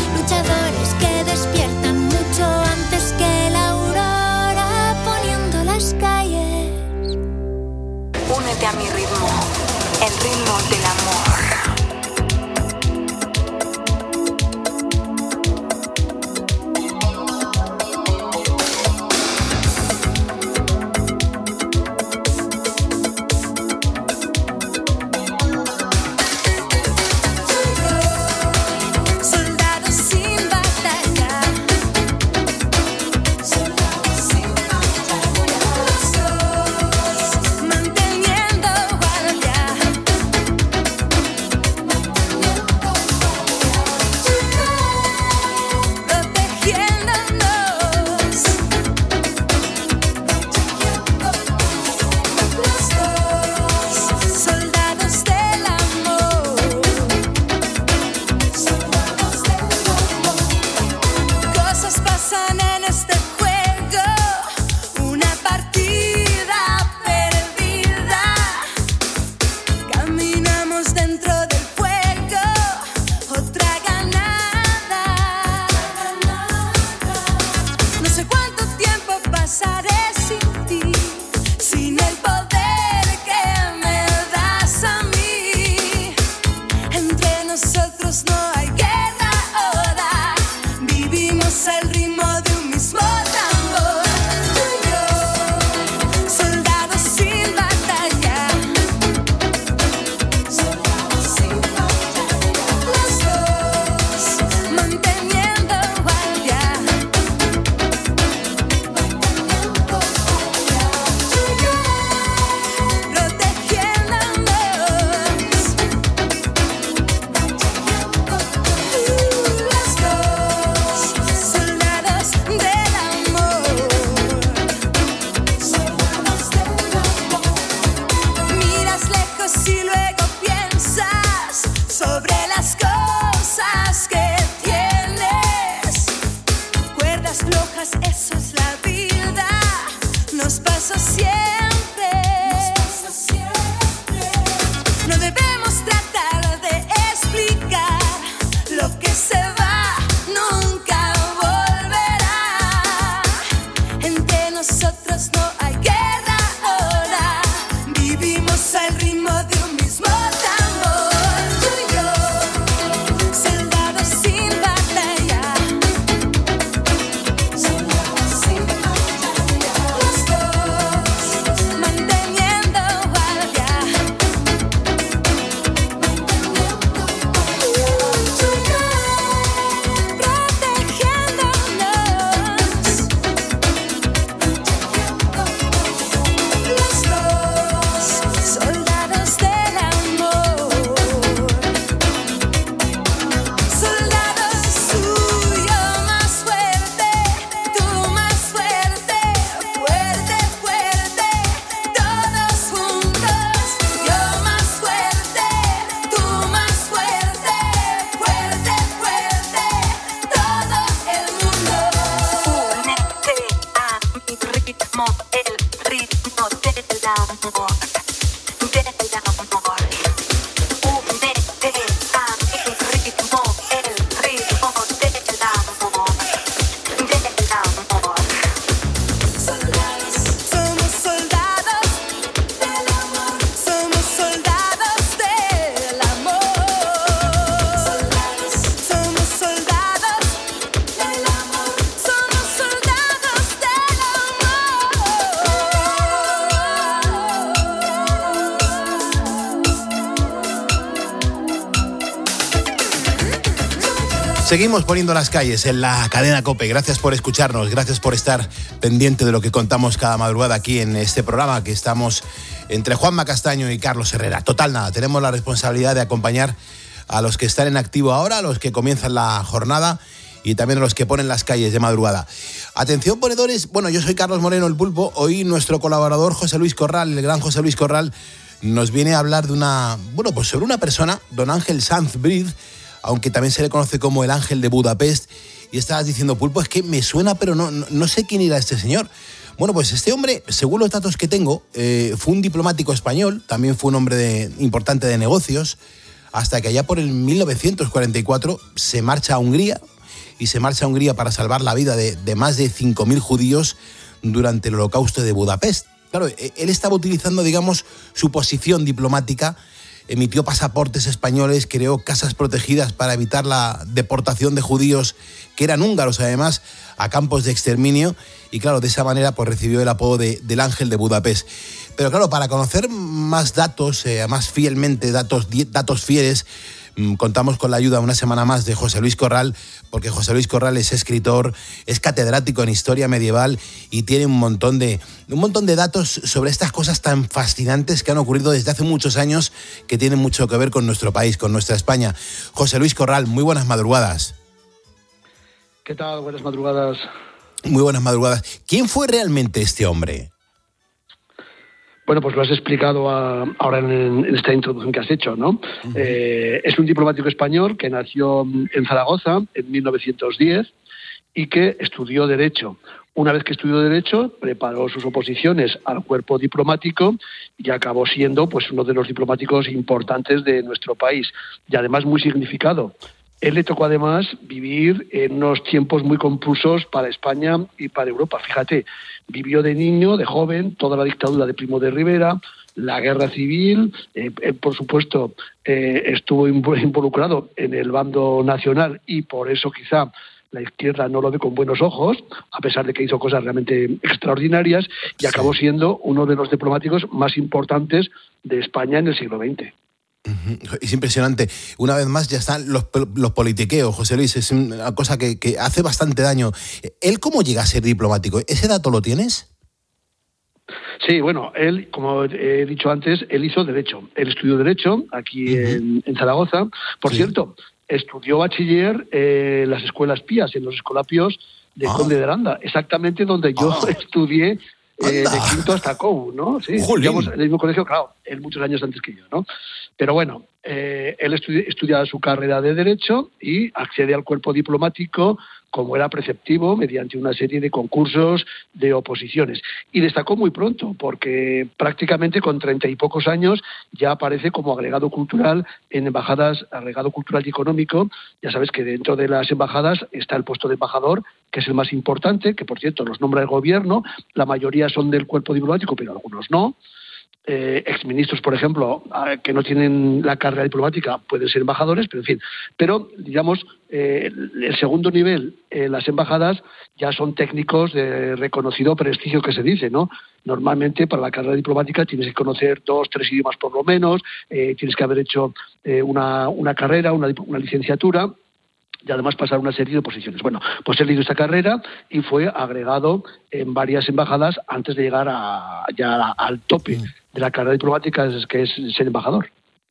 Seguimos poniendo las calles en la cadena COPE. Gracias por escucharnos, gracias por estar pendiente de lo que contamos cada madrugada aquí en este programa que estamos entre Juanma Castaño y Carlos Herrera. Total, nada, tenemos la responsabilidad de acompañar a los que están en activo ahora, a los que comienzan la jornada y también a los que ponen las calles de madrugada. Atención, ponedores, bueno, yo soy Carlos Moreno, el Pulpo. Hoy nuestro colaborador José Luis Corral, el gran José Luis Corral, nos viene a hablar de sobre una persona, don Ángel Sanz Briz, aunque también se le conoce como el Ángel de Budapest. Y estabas diciendo, Pulpo, es que me suena, pero no sé quién era este señor. Bueno, pues este hombre, según los datos que tengo, fue un diplomático español, también fue un hombre importante de negocios, hasta que allá por el 1944 se marcha a Hungría, y se marcha a Hungría para salvar la vida de más de 5.000 judíos durante el Holocausto de Budapest. Claro, él estaba utilizando, digamos, su posición diplomática, emitió pasaportes españoles, creó casas protegidas para evitar la deportación de judíos, que eran húngaros además, a campos de exterminio, y claro, de esa manera pues recibió el apodo del Ángel de Budapest. Pero claro, para conocer más datos, más fielmente, datos fieles, contamos con la ayuda una semana más de José Luis Corral, porque José Luis Corral es escritor, es catedrático en historia medieval y tiene un montón de datos sobre estas cosas tan fascinantes que han ocurrido desde hace muchos años, que tienen mucho que ver con nuestro país, con nuestra España. José Luis Corral, muy buenas madrugadas. ¿Qué tal? Buenas madrugadas. Muy buenas madrugadas. ¿Quién fue realmente este hombre? Bueno, pues lo has explicado ahora en esta introducción que has hecho, ¿no? Uh-huh. Es un diplomático español que nació en Zaragoza en 1910 y que estudió Derecho. Una vez que estudió Derecho, preparó sus oposiciones al cuerpo diplomático y acabó siendo pues uno de los diplomáticos importantes de nuestro país, y además muy significado. Él le tocó además vivir en unos tiempos muy confusos para España y para Europa. Fíjate, vivió de niño, de joven, toda la dictadura de Primo de Rivera, la guerra civil, por supuesto estuvo involucrado en el bando nacional y por eso quizá la izquierda no lo ve con buenos ojos, a pesar de que hizo cosas realmente extraordinarias, y acabó siendo uno de los diplomáticos más importantes de España en el siglo XX. Es impresionante. Una vez más ya están los politiqueos, José Luis, es una cosa que hace bastante daño. ¿Él cómo llega a ser diplomático? ¿Ese dato lo tienes? Sí, bueno, él, como he dicho antes, él hizo Derecho. Él estudió Derecho aquí en Zaragoza. Por cierto, estudió bachiller en las escuelas pías, en los escolapios de Conde de Aranda, exactamente donde yo estudié de quinto hasta COU, ¿no? Sí, estudiamos en el mismo colegio, claro, él muchos años antes que yo, ¿no? Pero bueno, él estudia su carrera de Derecho y accede al cuerpo diplomático como era preceptivo, mediante una serie de concursos de oposiciones. Y destacó muy pronto, porque prácticamente con 30 y pocos años ya aparece como agregado cultural en embajadas, agregado cultural y económico. Ya sabes que dentro de las embajadas está el puesto de embajador, que es el más importante, que por cierto los nombra el gobierno, la mayoría son del cuerpo diplomático, pero algunos no. Exministros, por ejemplo, que no tienen la carrera diplomática, pueden ser embajadores, pero en fin. Pero, digamos, el segundo nivel, las embajadas, ya son técnicos de reconocido prestigio, que se dice, ¿no? Normalmente, para la carrera diplomática tienes que conocer 2, 3 idiomas por lo menos, tienes que haber hecho una carrera, una licenciatura, y además pasar una serie de oposiciones. Bueno, pues él hizo esta carrera y fue agregado en varias embajadas antes de llegar al tope de la carrera diplomática, que es ser embajador.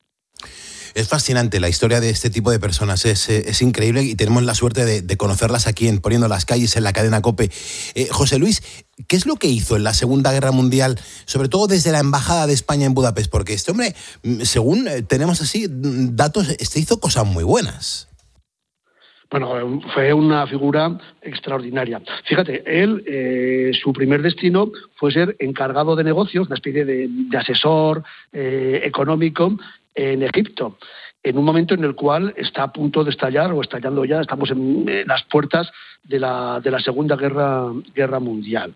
Es fascinante la historia de este tipo de personas, es increíble y tenemos la suerte de conocerlas aquí en Poniendo las Calles en la cadena COPE. José Luis, ¿qué es lo que hizo en la Segunda Guerra Mundial, sobre todo desde la Embajada de España en Budapest? Porque este hombre, según tenemos así datos, hizo cosas muy buenas. Bueno, fue una figura extraordinaria. Fíjate, él, su primer destino fue ser encargado de negocios, una especie de asesor económico en Egipto, en un momento en el cual está a punto de estallar, o estallando ya, estamos en las puertas de la Segunda Guerra Mundial.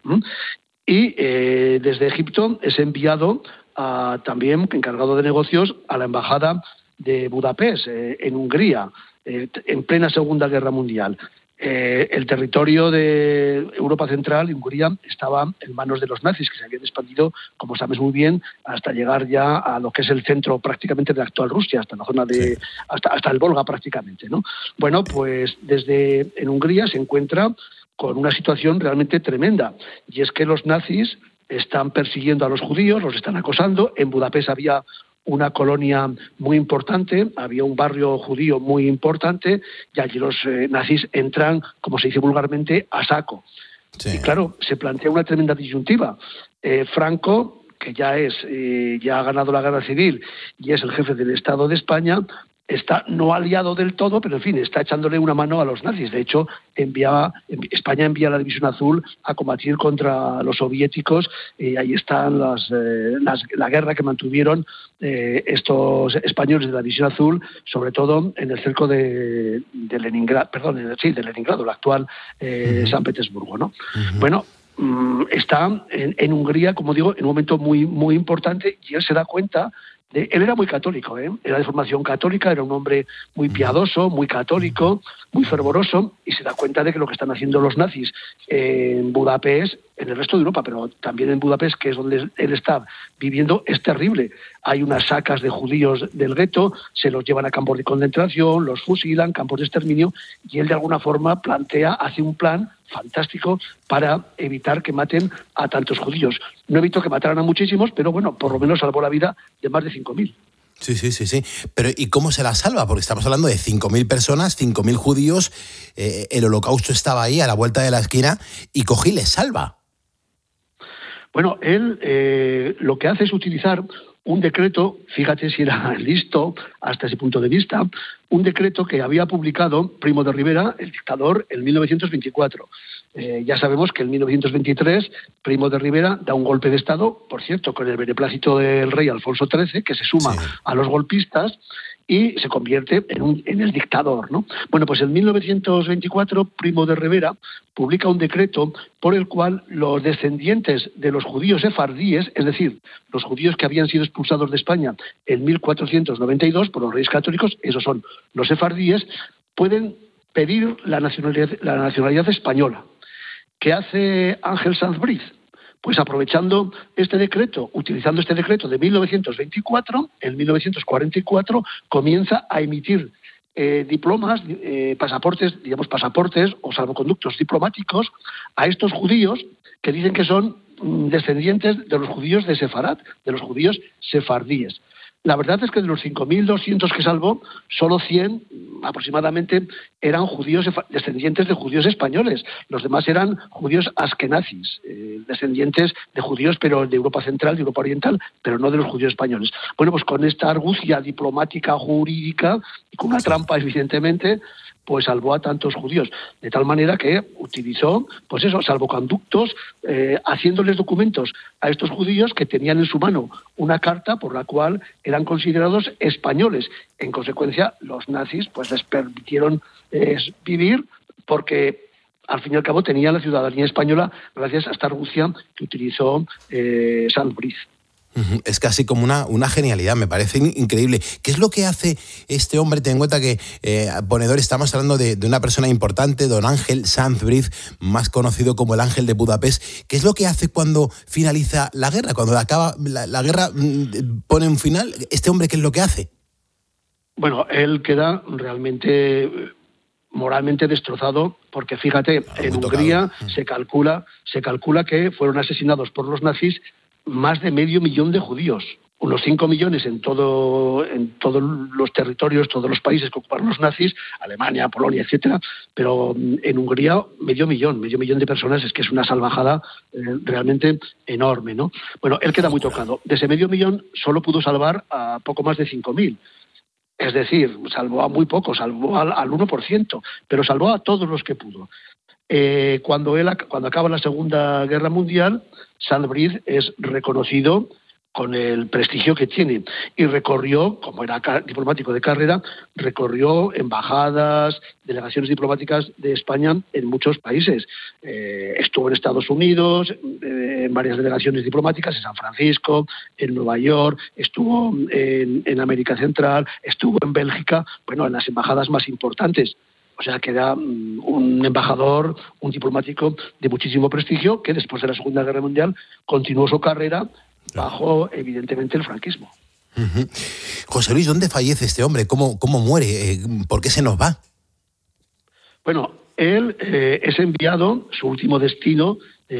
Y desde Egipto es enviado también, encargado de negocios, a la Embajada de Budapest, en Hungría, en plena Segunda Guerra Mundial. El territorio de Europa Central y Hungría estaba en manos de los nazis, que se habían expandido, como sabes muy bien, hasta llegar ya a lo que es el centro prácticamente de la actual Rusia, hasta la zona de hasta el Volga prácticamente, ¿no? Bueno, pues en Hungría se encuentra con una situación realmente tremenda, y es que los nazis están persiguiendo a los judíos, los están acosando. En Budapest había una colonia muy importante, había un barrio judío muy importante, y allí los nazis entran, como se dice vulgarmente, a saco. Sí. Y claro, se plantea una tremenda disyuntiva. Franco, que ya ha ganado la guerra civil y es el jefe del Estado de España, está no aliado del todo, pero en fin, está echándole una mano a los nazis. De hecho, España envía la División Azul a combatir contra los soviéticos, y ahí están la guerra que mantuvieron estos españoles de la División Azul, sobre todo en el cerco de Leningrado, de Leningrado, el actual San Petersburgo, ¿no? Bueno, está en Hungría, como digo, en un momento muy, muy importante, y él se da cuenta. Él era muy católico, era de formación católica, era un hombre muy piadoso, muy católico, muy fervoroso, y se da cuenta de que lo que están haciendo los nazis en Budapest, en el resto de Europa, pero también en Budapest, que es donde él está viviendo, es terrible. Hay unas sacas de judíos del gueto, se los llevan a campos de concentración, los fusilan, campos de exterminio, y él de alguna forma hace un plan fantástico para evitar que maten a tantos judíos. No evitó que mataran a muchísimos, pero bueno, por lo menos salvó la vida de más de 5.000. Sí. Pero ¿y cómo se la salva? Porque estamos hablando de 5.000 personas, 5.000 judíos, el holocausto estaba ahí a la vuelta de la esquina, y coge y les salva. Bueno, él lo que hace es utilizar un decreto, fíjate si era listo hasta ese punto de vista, un decreto que había publicado Primo de Rivera, el dictador, en 1924. Ya sabemos que en 1923 Primo de Rivera da un golpe de Estado, por cierto, con el beneplácito del rey Alfonso XIII, que se suma a los golpistas, y se convierte en el dictador, ¿no? Bueno, pues en 1924 Primo de Rivera publica un decreto por el cual los descendientes de los judíos sefardíes, es decir, los judíos que habían sido expulsados de España en 1492 por los reyes católicos, esos son los sefardíes, pueden pedir la nacionalidad española. ¿Qué hace Ángel Sanz Briz? Pues aprovechando este decreto, utilizando este decreto de 1924, en 1944 comienza a emitir diplomas, pasaportes o salvoconductos diplomáticos a estos judíos que dicen que son descendientes de los judíos de Sefarad, de los judíos sefardíes. La verdad es que de los 5.200 que salvó, solo 100 aproximadamente eran judíos descendientes de judíos españoles. Los demás eran judíos askenazis, descendientes de judíos, pero de Europa Central, de Europa Oriental, pero no de los judíos españoles. Bueno, pues con esta argucia diplomática, jurídica, y con una trampa, evidentemente, pues salvó a tantos judíos, de tal manera que utilizó, pues eso, salvoconductos, haciéndoles documentos a estos judíos que tenían en su mano una carta por la cual eran considerados españoles. En consecuencia, los nazis pues les permitieron vivir, porque al fin y al cabo tenían la ciudadanía española gracias a esta argucia que utilizó Sanz Briz. Es casi como una genialidad, me parece increíble. ¿Qué es lo que hace este hombre? Ten en cuenta que, Ponedor, estamos hablando de una persona importante, don Ángel Sanz Briz, más conocido como el Ángel de Budapest. ¿Qué es lo que hace cuando finaliza la guerra? Cuando acaba la guerra, pone un final. ¿Este hombre qué es lo que hace? Bueno, él queda realmente moralmente destrozado, porque fíjate, en Hungría se calcula que fueron asesinados por los nazis más de 500.000 de judíos, unos 5 millones en todos los territorios, todos los países que ocuparon los nazis, Alemania, Polonia, etcétera, pero en Hungría medio millón de personas. Es que es una salvajada realmente enorme, ¿no? Bueno, él queda muy tocado. De ese 500.000 solo pudo salvar a poco más de 5.000. Es decir, salvó a muy pocos, salvó al 1%, pero salvó a todos los que pudo. Cuando acaba la Segunda Guerra Mundial, Saint-Brieuc es reconocido con el prestigio que tiene y recorrió, como era diplomático de carrera, recorrió embajadas, delegaciones diplomáticas de España en muchos países. Estuvo en Estados Unidos, en varias delegaciones diplomáticas, en San Francisco, en Nueva York, estuvo en América Central, estuvo en Bélgica, bueno, en las embajadas más importantes. O sea, que era un embajador, un diplomático de muchísimo prestigio que después de la Segunda Guerra Mundial continuó su carrera bajo, evidentemente, el franquismo. Uh-huh. José Luis, ¿dónde fallece este hombre? ¿Cómo muere? ¿Por qué se nos va? Bueno, él es enviado, su último destino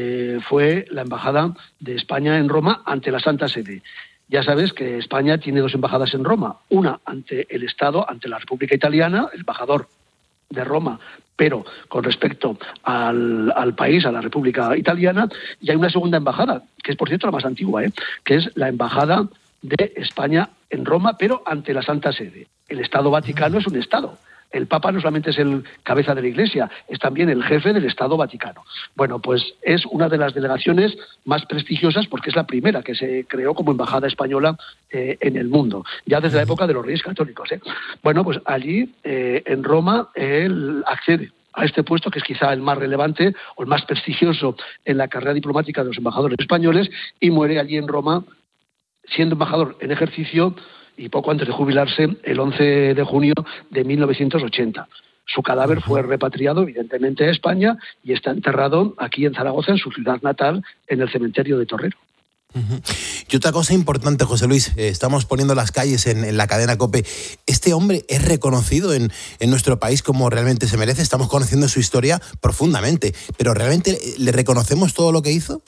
fue la Embajada de España en Roma ante la Santa Sede. Ya sabes que España tiene 2 embajadas en Roma, una ante el Estado, ante la República Italiana, el embajador de Roma, pero con respecto al país, a la República Italiana, y hay una segunda embajada, que es por cierto la más antigua, que es la Embajada de España en Roma, pero ante la Santa Sede. El Estado Vaticano es un Estado. El Papa no solamente es el cabeza de la Iglesia, es también el jefe del Estado Vaticano. Bueno, pues es una de las delegaciones más prestigiosas porque es la primera que se creó como embajada española en el mundo, ya desde la época de los Reyes Católicos. Bueno, pues allí, en Roma, él accede a este puesto, que es quizá el más relevante o el más prestigioso en la carrera diplomática de los embajadores españoles, y muere allí en Roma, siendo embajador en ejercicio, y poco antes de jubilarse, el 11 de junio de 1980. Su cadáver fue repatriado, evidentemente, a España y está enterrado aquí en Zaragoza, en su ciudad natal, en el cementerio de Torrero. Uh-huh. Y otra cosa importante, José Luis, estamos poniendo las calles en la cadena COPE. ¿Este hombre es reconocido en nuestro país como realmente se merece? Estamos conociendo su historia profundamente, pero ¿realmente le reconocemos todo lo que hizo?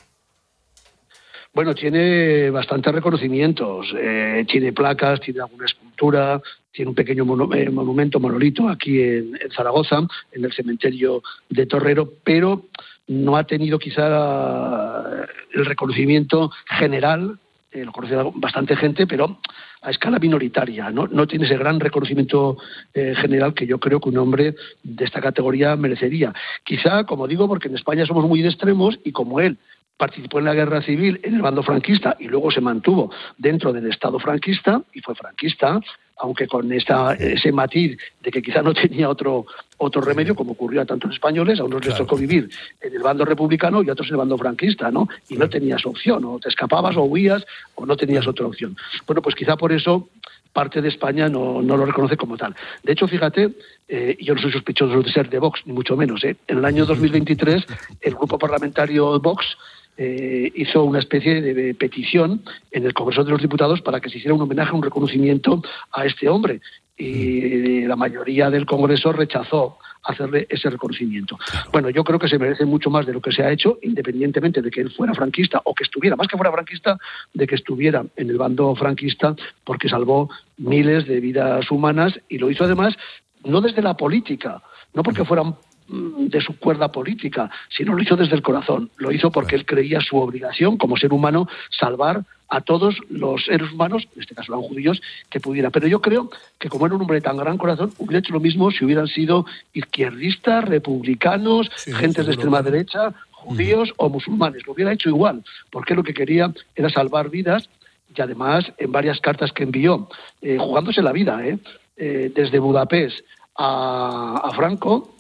Bueno, tiene bastantes reconocimientos, tiene placas, tiene alguna escultura, tiene un pequeño monumento, monolito, aquí en Zaragoza, en el cementerio de Torrero, pero no ha tenido quizá el reconocimiento general, lo conoce bastante gente, pero a escala minoritaria, no tiene ese gran reconocimiento general que yo creo que un hombre de esta categoría merecería. Quizá, como digo, porque en España somos muy de extremos y como él participó en la guerra civil en el bando franquista y luego se mantuvo dentro del Estado franquista y fue franquista, aunque con ese matiz de que quizá no tenía otro remedio, como ocurrió a tantos españoles, a unos les tocó vivir en el bando republicano y a otros en el bando franquista, ¿no? Y no tenías opción, o te escapabas o huías o no tenías otra opción. Bueno, pues quizá por eso parte de España no lo reconoce como tal. De hecho, fíjate, yo no soy sospechoso de ser de Vox, ni mucho menos. En el año 2023, el grupo parlamentario Vox hizo una especie de petición en el Congreso de los Diputados para que se hiciera un homenaje, un reconocimiento a este hombre. Y la mayoría del Congreso rechazó hacerle ese reconocimiento. Bueno, yo creo que se merece mucho más de lo que se ha hecho, independientemente de que él fuera franquista o que estuviera, más que fuera franquista, de que estuviera en el bando franquista, porque salvó miles de vidas humanas y lo hizo además no desde la política, no porque fueran de su cuerda política, sino lo hizo desde el corazón. Lo hizo porque él creía su obligación como ser humano salvar a todos los seres humanos, en este caso eran judíos, que pudiera. Pero yo creo que como era un hombre de tan gran corazón, hubiera hecho lo mismo si hubieran sido izquierdistas, republicanos, gentes de extrema derecha, judíos o musulmanes. Lo hubiera hecho igual, porque lo que quería era salvar vidas y además en varias cartas que envió, jugándose la vida, desde Budapest a Franco,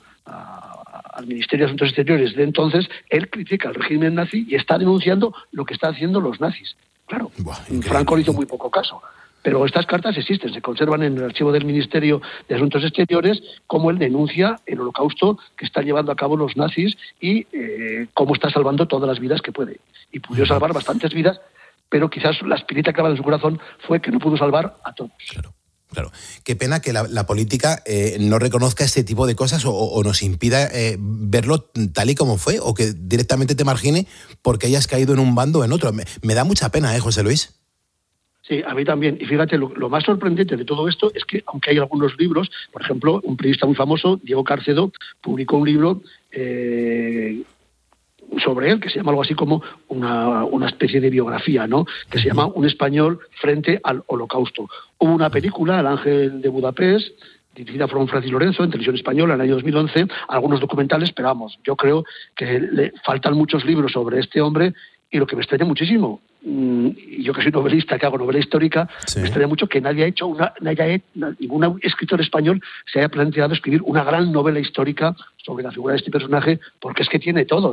al Ministerio de Asuntos Exteriores de entonces, él critica el régimen nazi y está denunciando lo que están haciendo los nazis. Claro, Franco le hizo muy poco caso, pero estas cartas existen, se conservan en el archivo del Ministerio de Asuntos Exteriores, como él denuncia el holocausto que están llevando a cabo los nazis y cómo está salvando todas las vidas que puede. Y pudo salvar bastantes vidas, pero quizás la espinita clava de su corazón fue que no pudo salvar a todos. Claro. Qué pena que la política no reconozca este tipo de cosas o nos impida verlo tal y como fue, o que directamente te margine porque hayas caído en un bando o en otro. Me da mucha pena, José Luis. Sí, a mí también. Y fíjate, lo más sorprendente de todo esto es que, aunque hay algunos libros, por ejemplo, un periodista muy famoso, Diego Cárcedo, publicó un libro sobre sobre él, que se llama algo así como una especie de biografía, ¿no? Que se llama Un español frente al Holocausto. Hubo una película, El ángel de Budapest, dirigida por Francis Lorenzo, en televisión española, en el año 2011, algunos documentales, pero vamos, yo creo que le faltan muchos libros sobre este hombre, y lo que me extraña muchísimo, y yo que soy novelista, que hago novela histórica, me extraña mucho que ningún escritor español se haya planteado escribir una gran novela histórica sobre la figura de este personaje, porque es que tiene todo.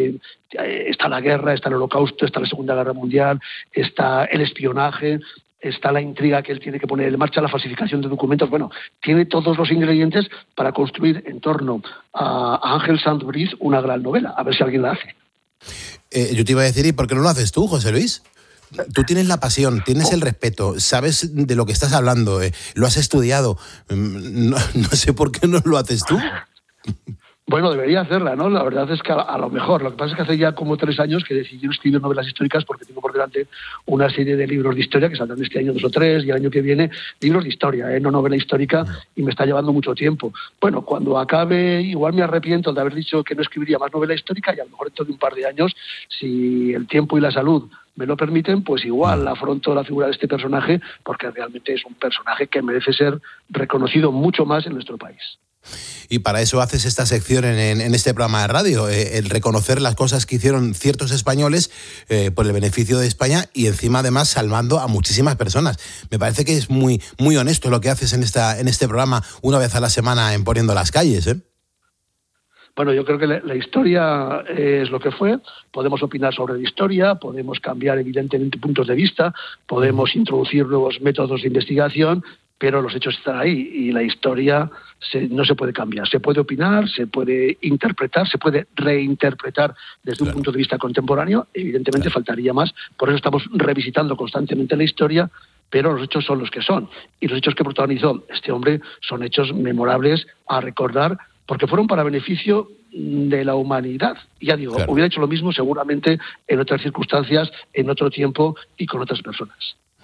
Está la guerra, está el Holocausto, está la Segunda Guerra Mundial, está el espionaje, está la intriga que él tiene que poner en marcha, la falsificación de documentos. Bueno, tiene todos los ingredientes para construir en torno a Ángel Saint-Brice una gran novela. A ver si alguien la hace. Yo te iba a decir, ¿y por qué no lo haces tú, José Luis? Tú tienes la pasión, tienes el respeto, sabes de lo que estás hablando, lo has estudiado. No sé por qué no lo haces tú. Bueno, debería hacerla, ¿no? La verdad es que a lo mejor. Lo que pasa es que hace ya como 3 años que decidí escribir novelas históricas, porque tengo por delante una serie de libros de historia que saldrán este año 2 o 3, y el año que viene libros de historia, no novela histórica, y me está llevando mucho tiempo. Bueno, cuando acabe, igual me arrepiento de haber dicho que no escribiría más novela histórica, y a lo mejor dentro de un par de años, si el tiempo y la salud me lo permiten, pues igual afronto la figura de este personaje, porque realmente es un personaje que merece ser reconocido mucho más en nuestro país. Y para eso haces esta sección en este programa de radio, el reconocer las cosas que hicieron ciertos españoles por el beneficio de España, y encima además salvando a muchísimas personas. Me parece que es muy, muy honesto lo que haces en este programa una vez a la semana en Poniendo las Calles, ¿eh? Bueno, yo creo que la historia es lo que fue. Podemos opinar sobre la historia, podemos cambiar evidentemente puntos de vista, podemos introducir nuevos métodos de investigación, pero los hechos están ahí, y la historia no se puede cambiar. Se puede opinar, se puede interpretar, se puede reinterpretar desde un punto de vista contemporáneo. Evidentemente faltaría más, por eso estamos revisitando constantemente la historia, pero los hechos son los que son. Y los hechos que protagonizó este hombre son hechos memorables a recordar, porque fueron para beneficio de la humanidad. Y ya digo, hubiera hecho lo mismo seguramente en otras circunstancias, en otro tiempo y con otras personas.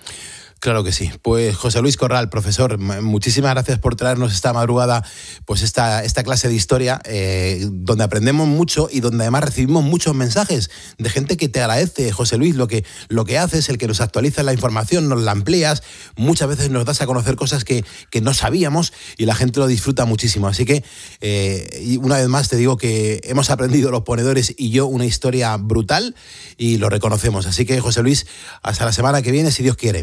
Claro que sí. Pues José Luis Corral, profesor, muchísimas gracias por traernos esta madrugada pues esta clase de historia, donde aprendemos mucho y donde además recibimos muchos mensajes de gente que te agradece, José Luis, lo que haces, el que nos actualiza la información, nos la amplías, muchas veces nos das a conocer cosas que no sabíamos, y la gente lo disfruta muchísimo. Así que, una vez más te digo que hemos aprendido los ponedores y yo una historia brutal, y lo reconocemos. Así que, José Luis, hasta la semana que viene, si Dios quiere.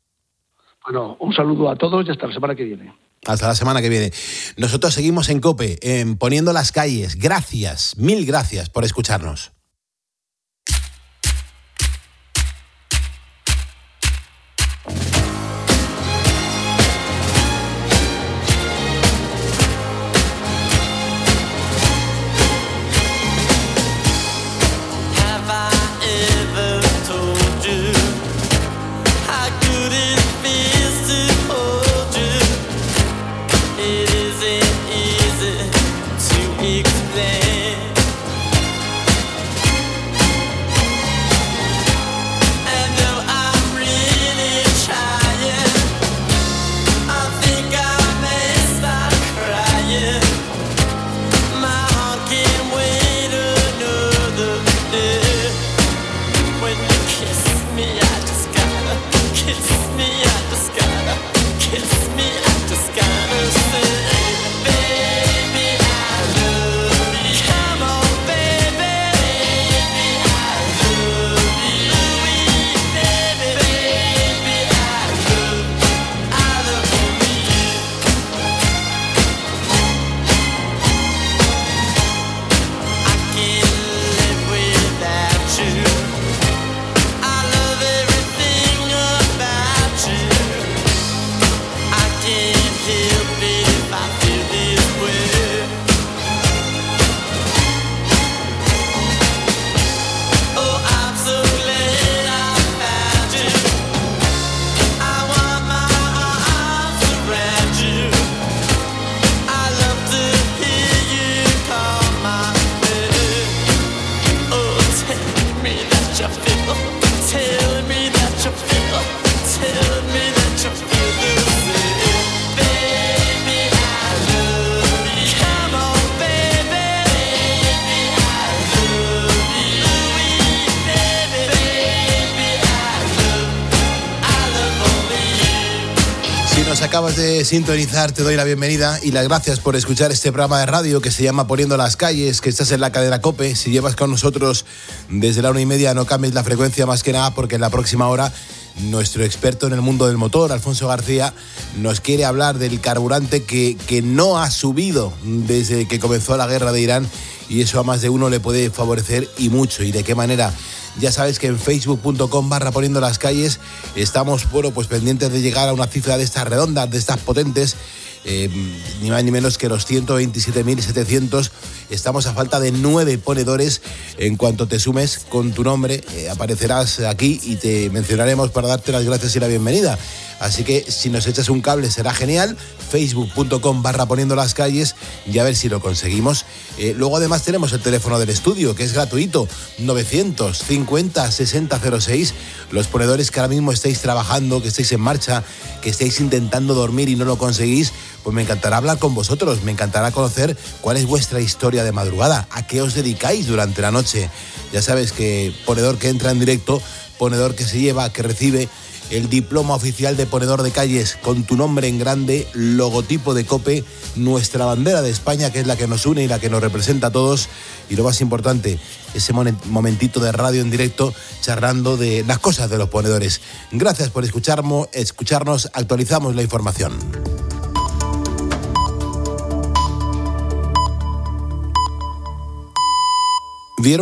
Bueno, un saludo a todos y hasta la semana que viene. Hasta la semana que viene. Nosotros seguimos en COPE, en Poniendo las Calles. Gracias, mil gracias por escucharnos. acabas de sintonizar, te doy la bienvenida y las gracias por escuchar este programa de radio que se llama Poniendo las Calles, que estás en la cadena COPE. Si llevas con nosotros desde la 1:30, no cambies la frecuencia más que nada, porque en la próxima hora nuestro experto en el mundo del motor, Alfonso García, nos quiere hablar del carburante que no ha subido desde que comenzó la guerra de Irán, y eso a más de uno le puede favorecer, y mucho. ¿Y de qué manera? Ya sabes que en facebook.com/Poniendo las Calles estamos, pues pendientes de llegar a una cifra de estas redondas, de estas potentes, ni más ni menos que los 127.700. Estamos a falta de 9 ponedores. En cuanto te sumes con tu nombre, aparecerás aquí y te mencionaremos para darte las gracias y la bienvenida. Así que si nos echas un cable será genial. facebook.com/Poniendo las Calles, y a ver si lo conseguimos. Luego además tenemos el teléfono del estudio, que es gratuito, 950-6006. Los ponedores que ahora mismo estáis trabajando, que estáis en marcha, que estáis intentando dormir y no lo conseguís, pues me encantará hablar con vosotros, me encantará conocer cuál es vuestra historia de madrugada, a qué os dedicáis durante la noche. Ya sabes que ponedor que entra en directo, ponedor que se lleva, que recibe el diploma oficial de ponedor de calles con tu nombre en grande, logotipo de COPE, nuestra bandera de España, que es la que nos une y la que nos representa a todos, y lo más importante, ese momentito de radio en directo charlando de las cosas de los ponedores. Gracias por escucharnos, actualizamos la información.